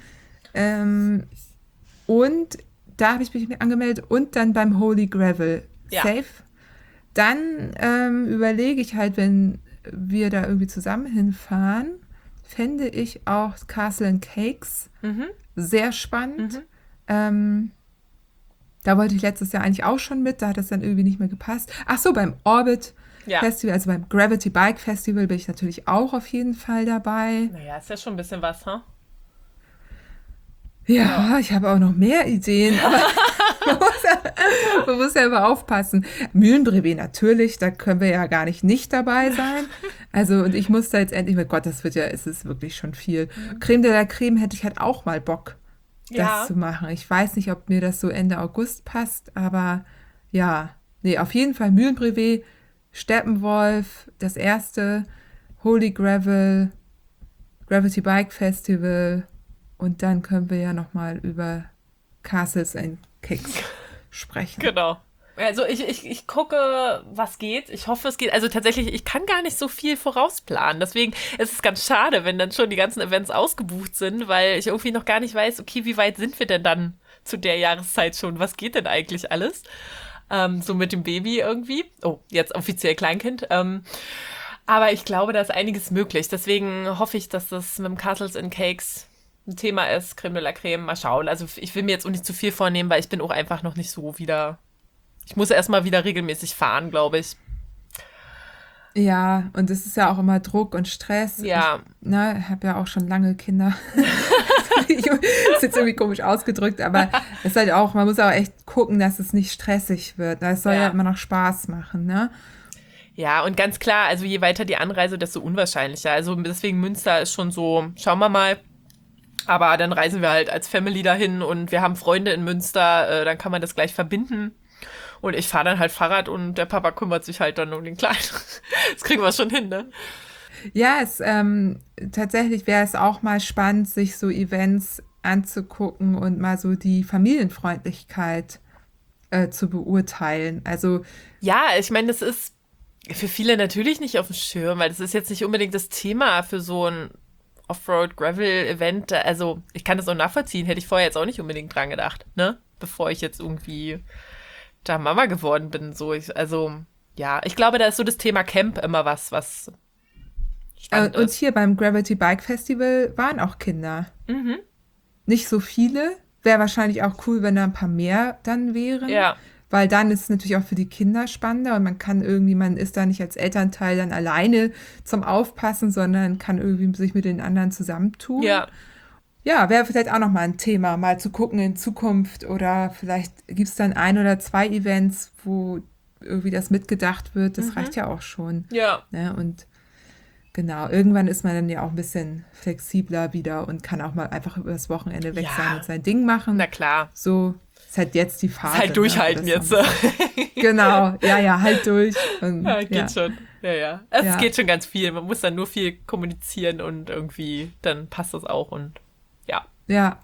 Und da habe ich mich angemeldet und dann beim Holy Gravel. Ja. Safe. Dann überlege ich halt, wenn wir da irgendwie zusammen hinfahren, fände ich auch Castle and Cakes sehr spannend. Da wollte ich letztes Jahr eigentlich auch schon mit, da hat das dann irgendwie nicht mehr gepasst. Ach so, beim Orbit Festival, also beim Gravity Bike Festival bin ich natürlich auch auf jeden Fall dabei. Naja, ist ja schon ein bisschen was, ha? Ja, ich habe auch noch mehr Ideen, aber man muss ja immer aufpassen. Mühlenbrevet natürlich, da können wir ja gar nicht dabei sein. Also, und ich muss da jetzt endlich, mein Gott, es ist wirklich schon viel. Creme de la Creme hätte ich halt auch mal Bock, das zu machen. Ich weiß nicht, ob mir das so Ende August passt, aber ja, nee, auf jeden Fall Mühlenbrevet, Steppenwolf, das erste, Holy Gravel, Gravity Bike Festival. Und dann können wir ja nochmal über Castles and Cakes sprechen. Genau. Also ich gucke, was geht. Ich hoffe, es geht. Also tatsächlich, ich kann gar nicht so viel vorausplanen. Deswegen ist es ganz schade, wenn dann schon die ganzen Events ausgebucht sind, weil ich irgendwie noch gar nicht weiß, okay, wie weit sind wir denn dann zu der Jahreszeit schon? Was geht denn eigentlich alles? So mit dem Baby irgendwie. Oh, jetzt offiziell Kleinkind. Aber ich glaube, da ist einiges möglich. Deswegen hoffe ich, dass das mit dem Castles and Cakes ein Thema ist, Creme de la Creme, mal schauen. Also ich will mir jetzt auch nicht zu viel vornehmen, weil ich bin auch einfach noch nicht so wieder, ich muss erstmal wieder regelmäßig fahren, glaube ich. Ja, und es ist ja auch immer Druck und Stress. Ja. Ich habe ja auch schon lange Kinder. Ist jetzt irgendwie komisch ausgedrückt, aber es ist halt auch, man muss auch echt gucken, dass es nicht stressig wird. Es soll ja immer noch Spaß machen, ne? Ja, und ganz klar, also je weiter die Anreise, desto unwahrscheinlicher. Also deswegen Münster ist schon so, schauen wir mal. Aber dann reisen wir halt als Family dahin und wir haben Freunde in Münster, dann kann man das gleich verbinden. Und ich fahre dann halt Fahrrad und der Papa kümmert sich halt dann um den Kleinen. Das kriegen wir schon hin, ne? Ja, tatsächlich wäre es auch mal spannend, sich so Events anzugucken und mal so die Familienfreundlichkeit zu beurteilen. Also ja, ich meine, das ist für viele natürlich nicht auf dem Schirm, weil das ist jetzt nicht unbedingt das Thema für so ein Offroad-Gravel-Event. Also ich kann das auch nachvollziehen, hätte ich vorher jetzt auch nicht unbedingt dran gedacht, ne? Bevor ich jetzt irgendwie da Mama geworden bin. So, ich glaube, da ist so das Thema Camp immer was spannend und ist. hier beim Gravity Bike Festival waren auch Kinder. Mhm. Nicht so viele. Wäre wahrscheinlich auch cool, wenn da ein paar mehr dann wären. Ja. Weil dann ist es natürlich auch für die Kinder spannender und man ist da nicht als Elternteil dann alleine zum Aufpassen, sondern kann irgendwie sich mit den anderen zusammentun. Ja. Ja, wäre vielleicht auch nochmal ein Thema, mal zu gucken in Zukunft oder vielleicht gibt es dann 1 oder 2 Events, wo irgendwie das mitgedacht wird. Das reicht ja auch schon. Ja. Ne? Und genau, irgendwann ist man dann ja auch ein bisschen flexibler wieder und kann auch mal einfach über das Wochenende weg sein und sein Ding machen. Na klar. So ist halt jetzt die Phase. Ist halt durchhalten jetzt. Genau, ja, halt durch. Und, ja, geht schon. Ja. Es geht schon ganz viel. Man muss dann nur viel kommunizieren und irgendwie, dann passt das auch und ja.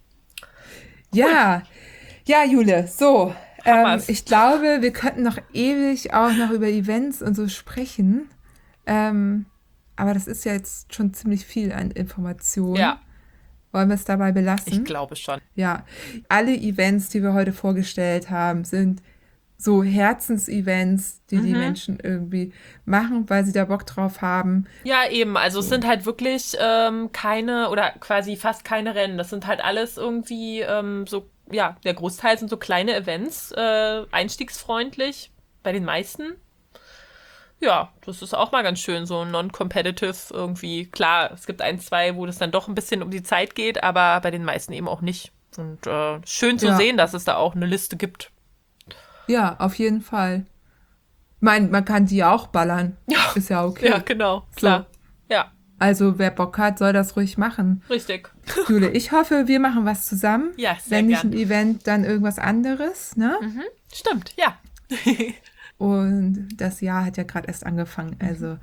Ja, Jule, so. Ich glaube, wir könnten noch ewig auch noch über Events und so sprechen. Aber das ist ja jetzt schon ziemlich viel an Informationen. Ja. Wollen wir es dabei belassen? Ich glaube schon. Ja, alle Events, die wir heute vorgestellt haben, sind so Herzensevents, die Menschen irgendwie machen, weil sie da Bock drauf haben. Ja, eben. Also es sind halt wirklich keine oder quasi fast keine Rennen. Das sind halt alles irgendwie der Großteil sind so kleine Events, einstiegsfreundlich bei den meisten. Ja, das ist auch mal ganz schön, so non-competitive irgendwie. Klar, es gibt 1, 2, wo das dann doch ein bisschen um die Zeit geht, aber bei den meisten eben auch nicht. Und schön zu sehen, dass es da auch eine Liste gibt. Ja, auf jeden Fall. Man kann die auch ballern. Ja. Ist ja okay. Ja, genau, klar. So. Ja. Also wer Bock hat, soll das ruhig machen. Richtig. Jule, ich hoffe, wir machen was zusammen. Ja, sehr Wenn nicht gern. ein Event, dann irgendwas anderes, ne? Mhm. Stimmt, ja. Und das Jahr hat ja gerade erst angefangen, also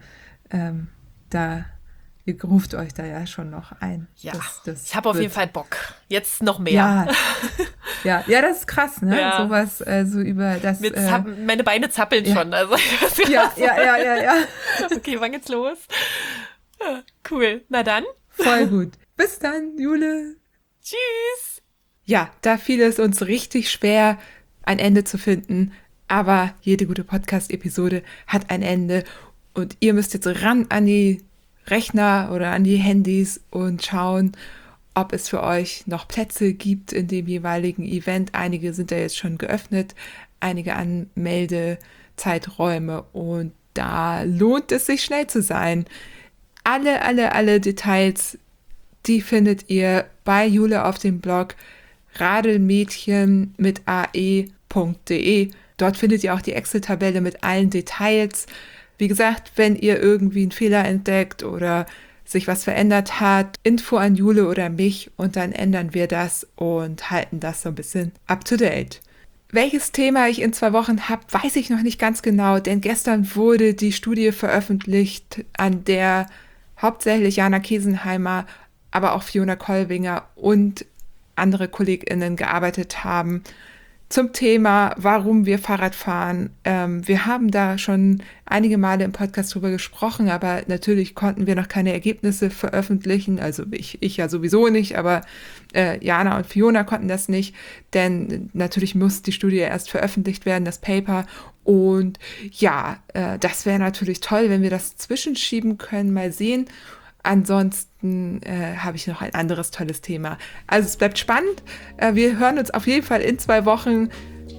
ihr ruft euch da ja schon noch ein. Ja, ich habe auf jeden Fall Bock. Jetzt noch mehr. Ja, das ist krass, ne? Ja. Sowas so über das. Meine Beine zappeln schon. Also, ja. Okay, wann geht's los? Cool. Na dann. Voll gut. Bis dann, Jule. Tschüss. Ja, da fiel es uns richtig schwer, ein Ende zu finden. Aber jede gute Podcast-Episode hat ein Ende. Und ihr müsst jetzt ran an die Rechner oder an die Handys und schauen, ob es für euch noch Plätze gibt in dem jeweiligen Event. Einige sind da jetzt schon geöffnet, einige Anmeldezeiträume. Und da lohnt es sich, schnell zu sein. Alle Details, die findet ihr bei Jule auf dem Blog radelmädchen mit ae.de. Dort findet ihr auch die Excel-Tabelle mit allen Details. Wie gesagt, wenn ihr irgendwie einen Fehler entdeckt oder sich was verändert hat, Info an Jule oder mich und dann ändern wir das und halten das so ein bisschen up to date. Welches Thema ich in 2 Wochen habe, weiß ich noch nicht ganz genau, denn gestern wurde die Studie veröffentlicht, an der hauptsächlich Jana Kesenheimer, aber auch Fiona Kollwinger und andere KollegInnen gearbeitet haben zum Thema, warum wir Fahrrad fahren. Wir haben da schon einige Male im Podcast drüber gesprochen, aber natürlich konnten wir noch keine Ergebnisse veröffentlichen. Also ich ja sowieso nicht, aber Jana und Fiona konnten das nicht, denn natürlich muss die Studie erst veröffentlicht werden, das Paper. Und ja, das wäre natürlich toll, wenn wir das zwischenschieben können, mal sehen. Ansonsten habe ich noch ein anderes tolles Thema. Also es bleibt spannend. Wir hören uns auf jeden Fall in 2 Wochen.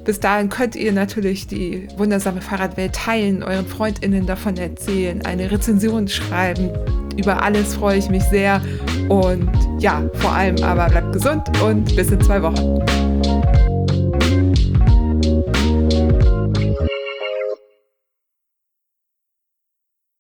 Bis dahin könnt ihr natürlich die wundersame Fahrradwelt teilen, euren FreundInnen davon erzählen, eine Rezension schreiben. Über alles freue ich mich sehr. Und ja, vor allem aber bleibt gesund und bis in 2 Wochen.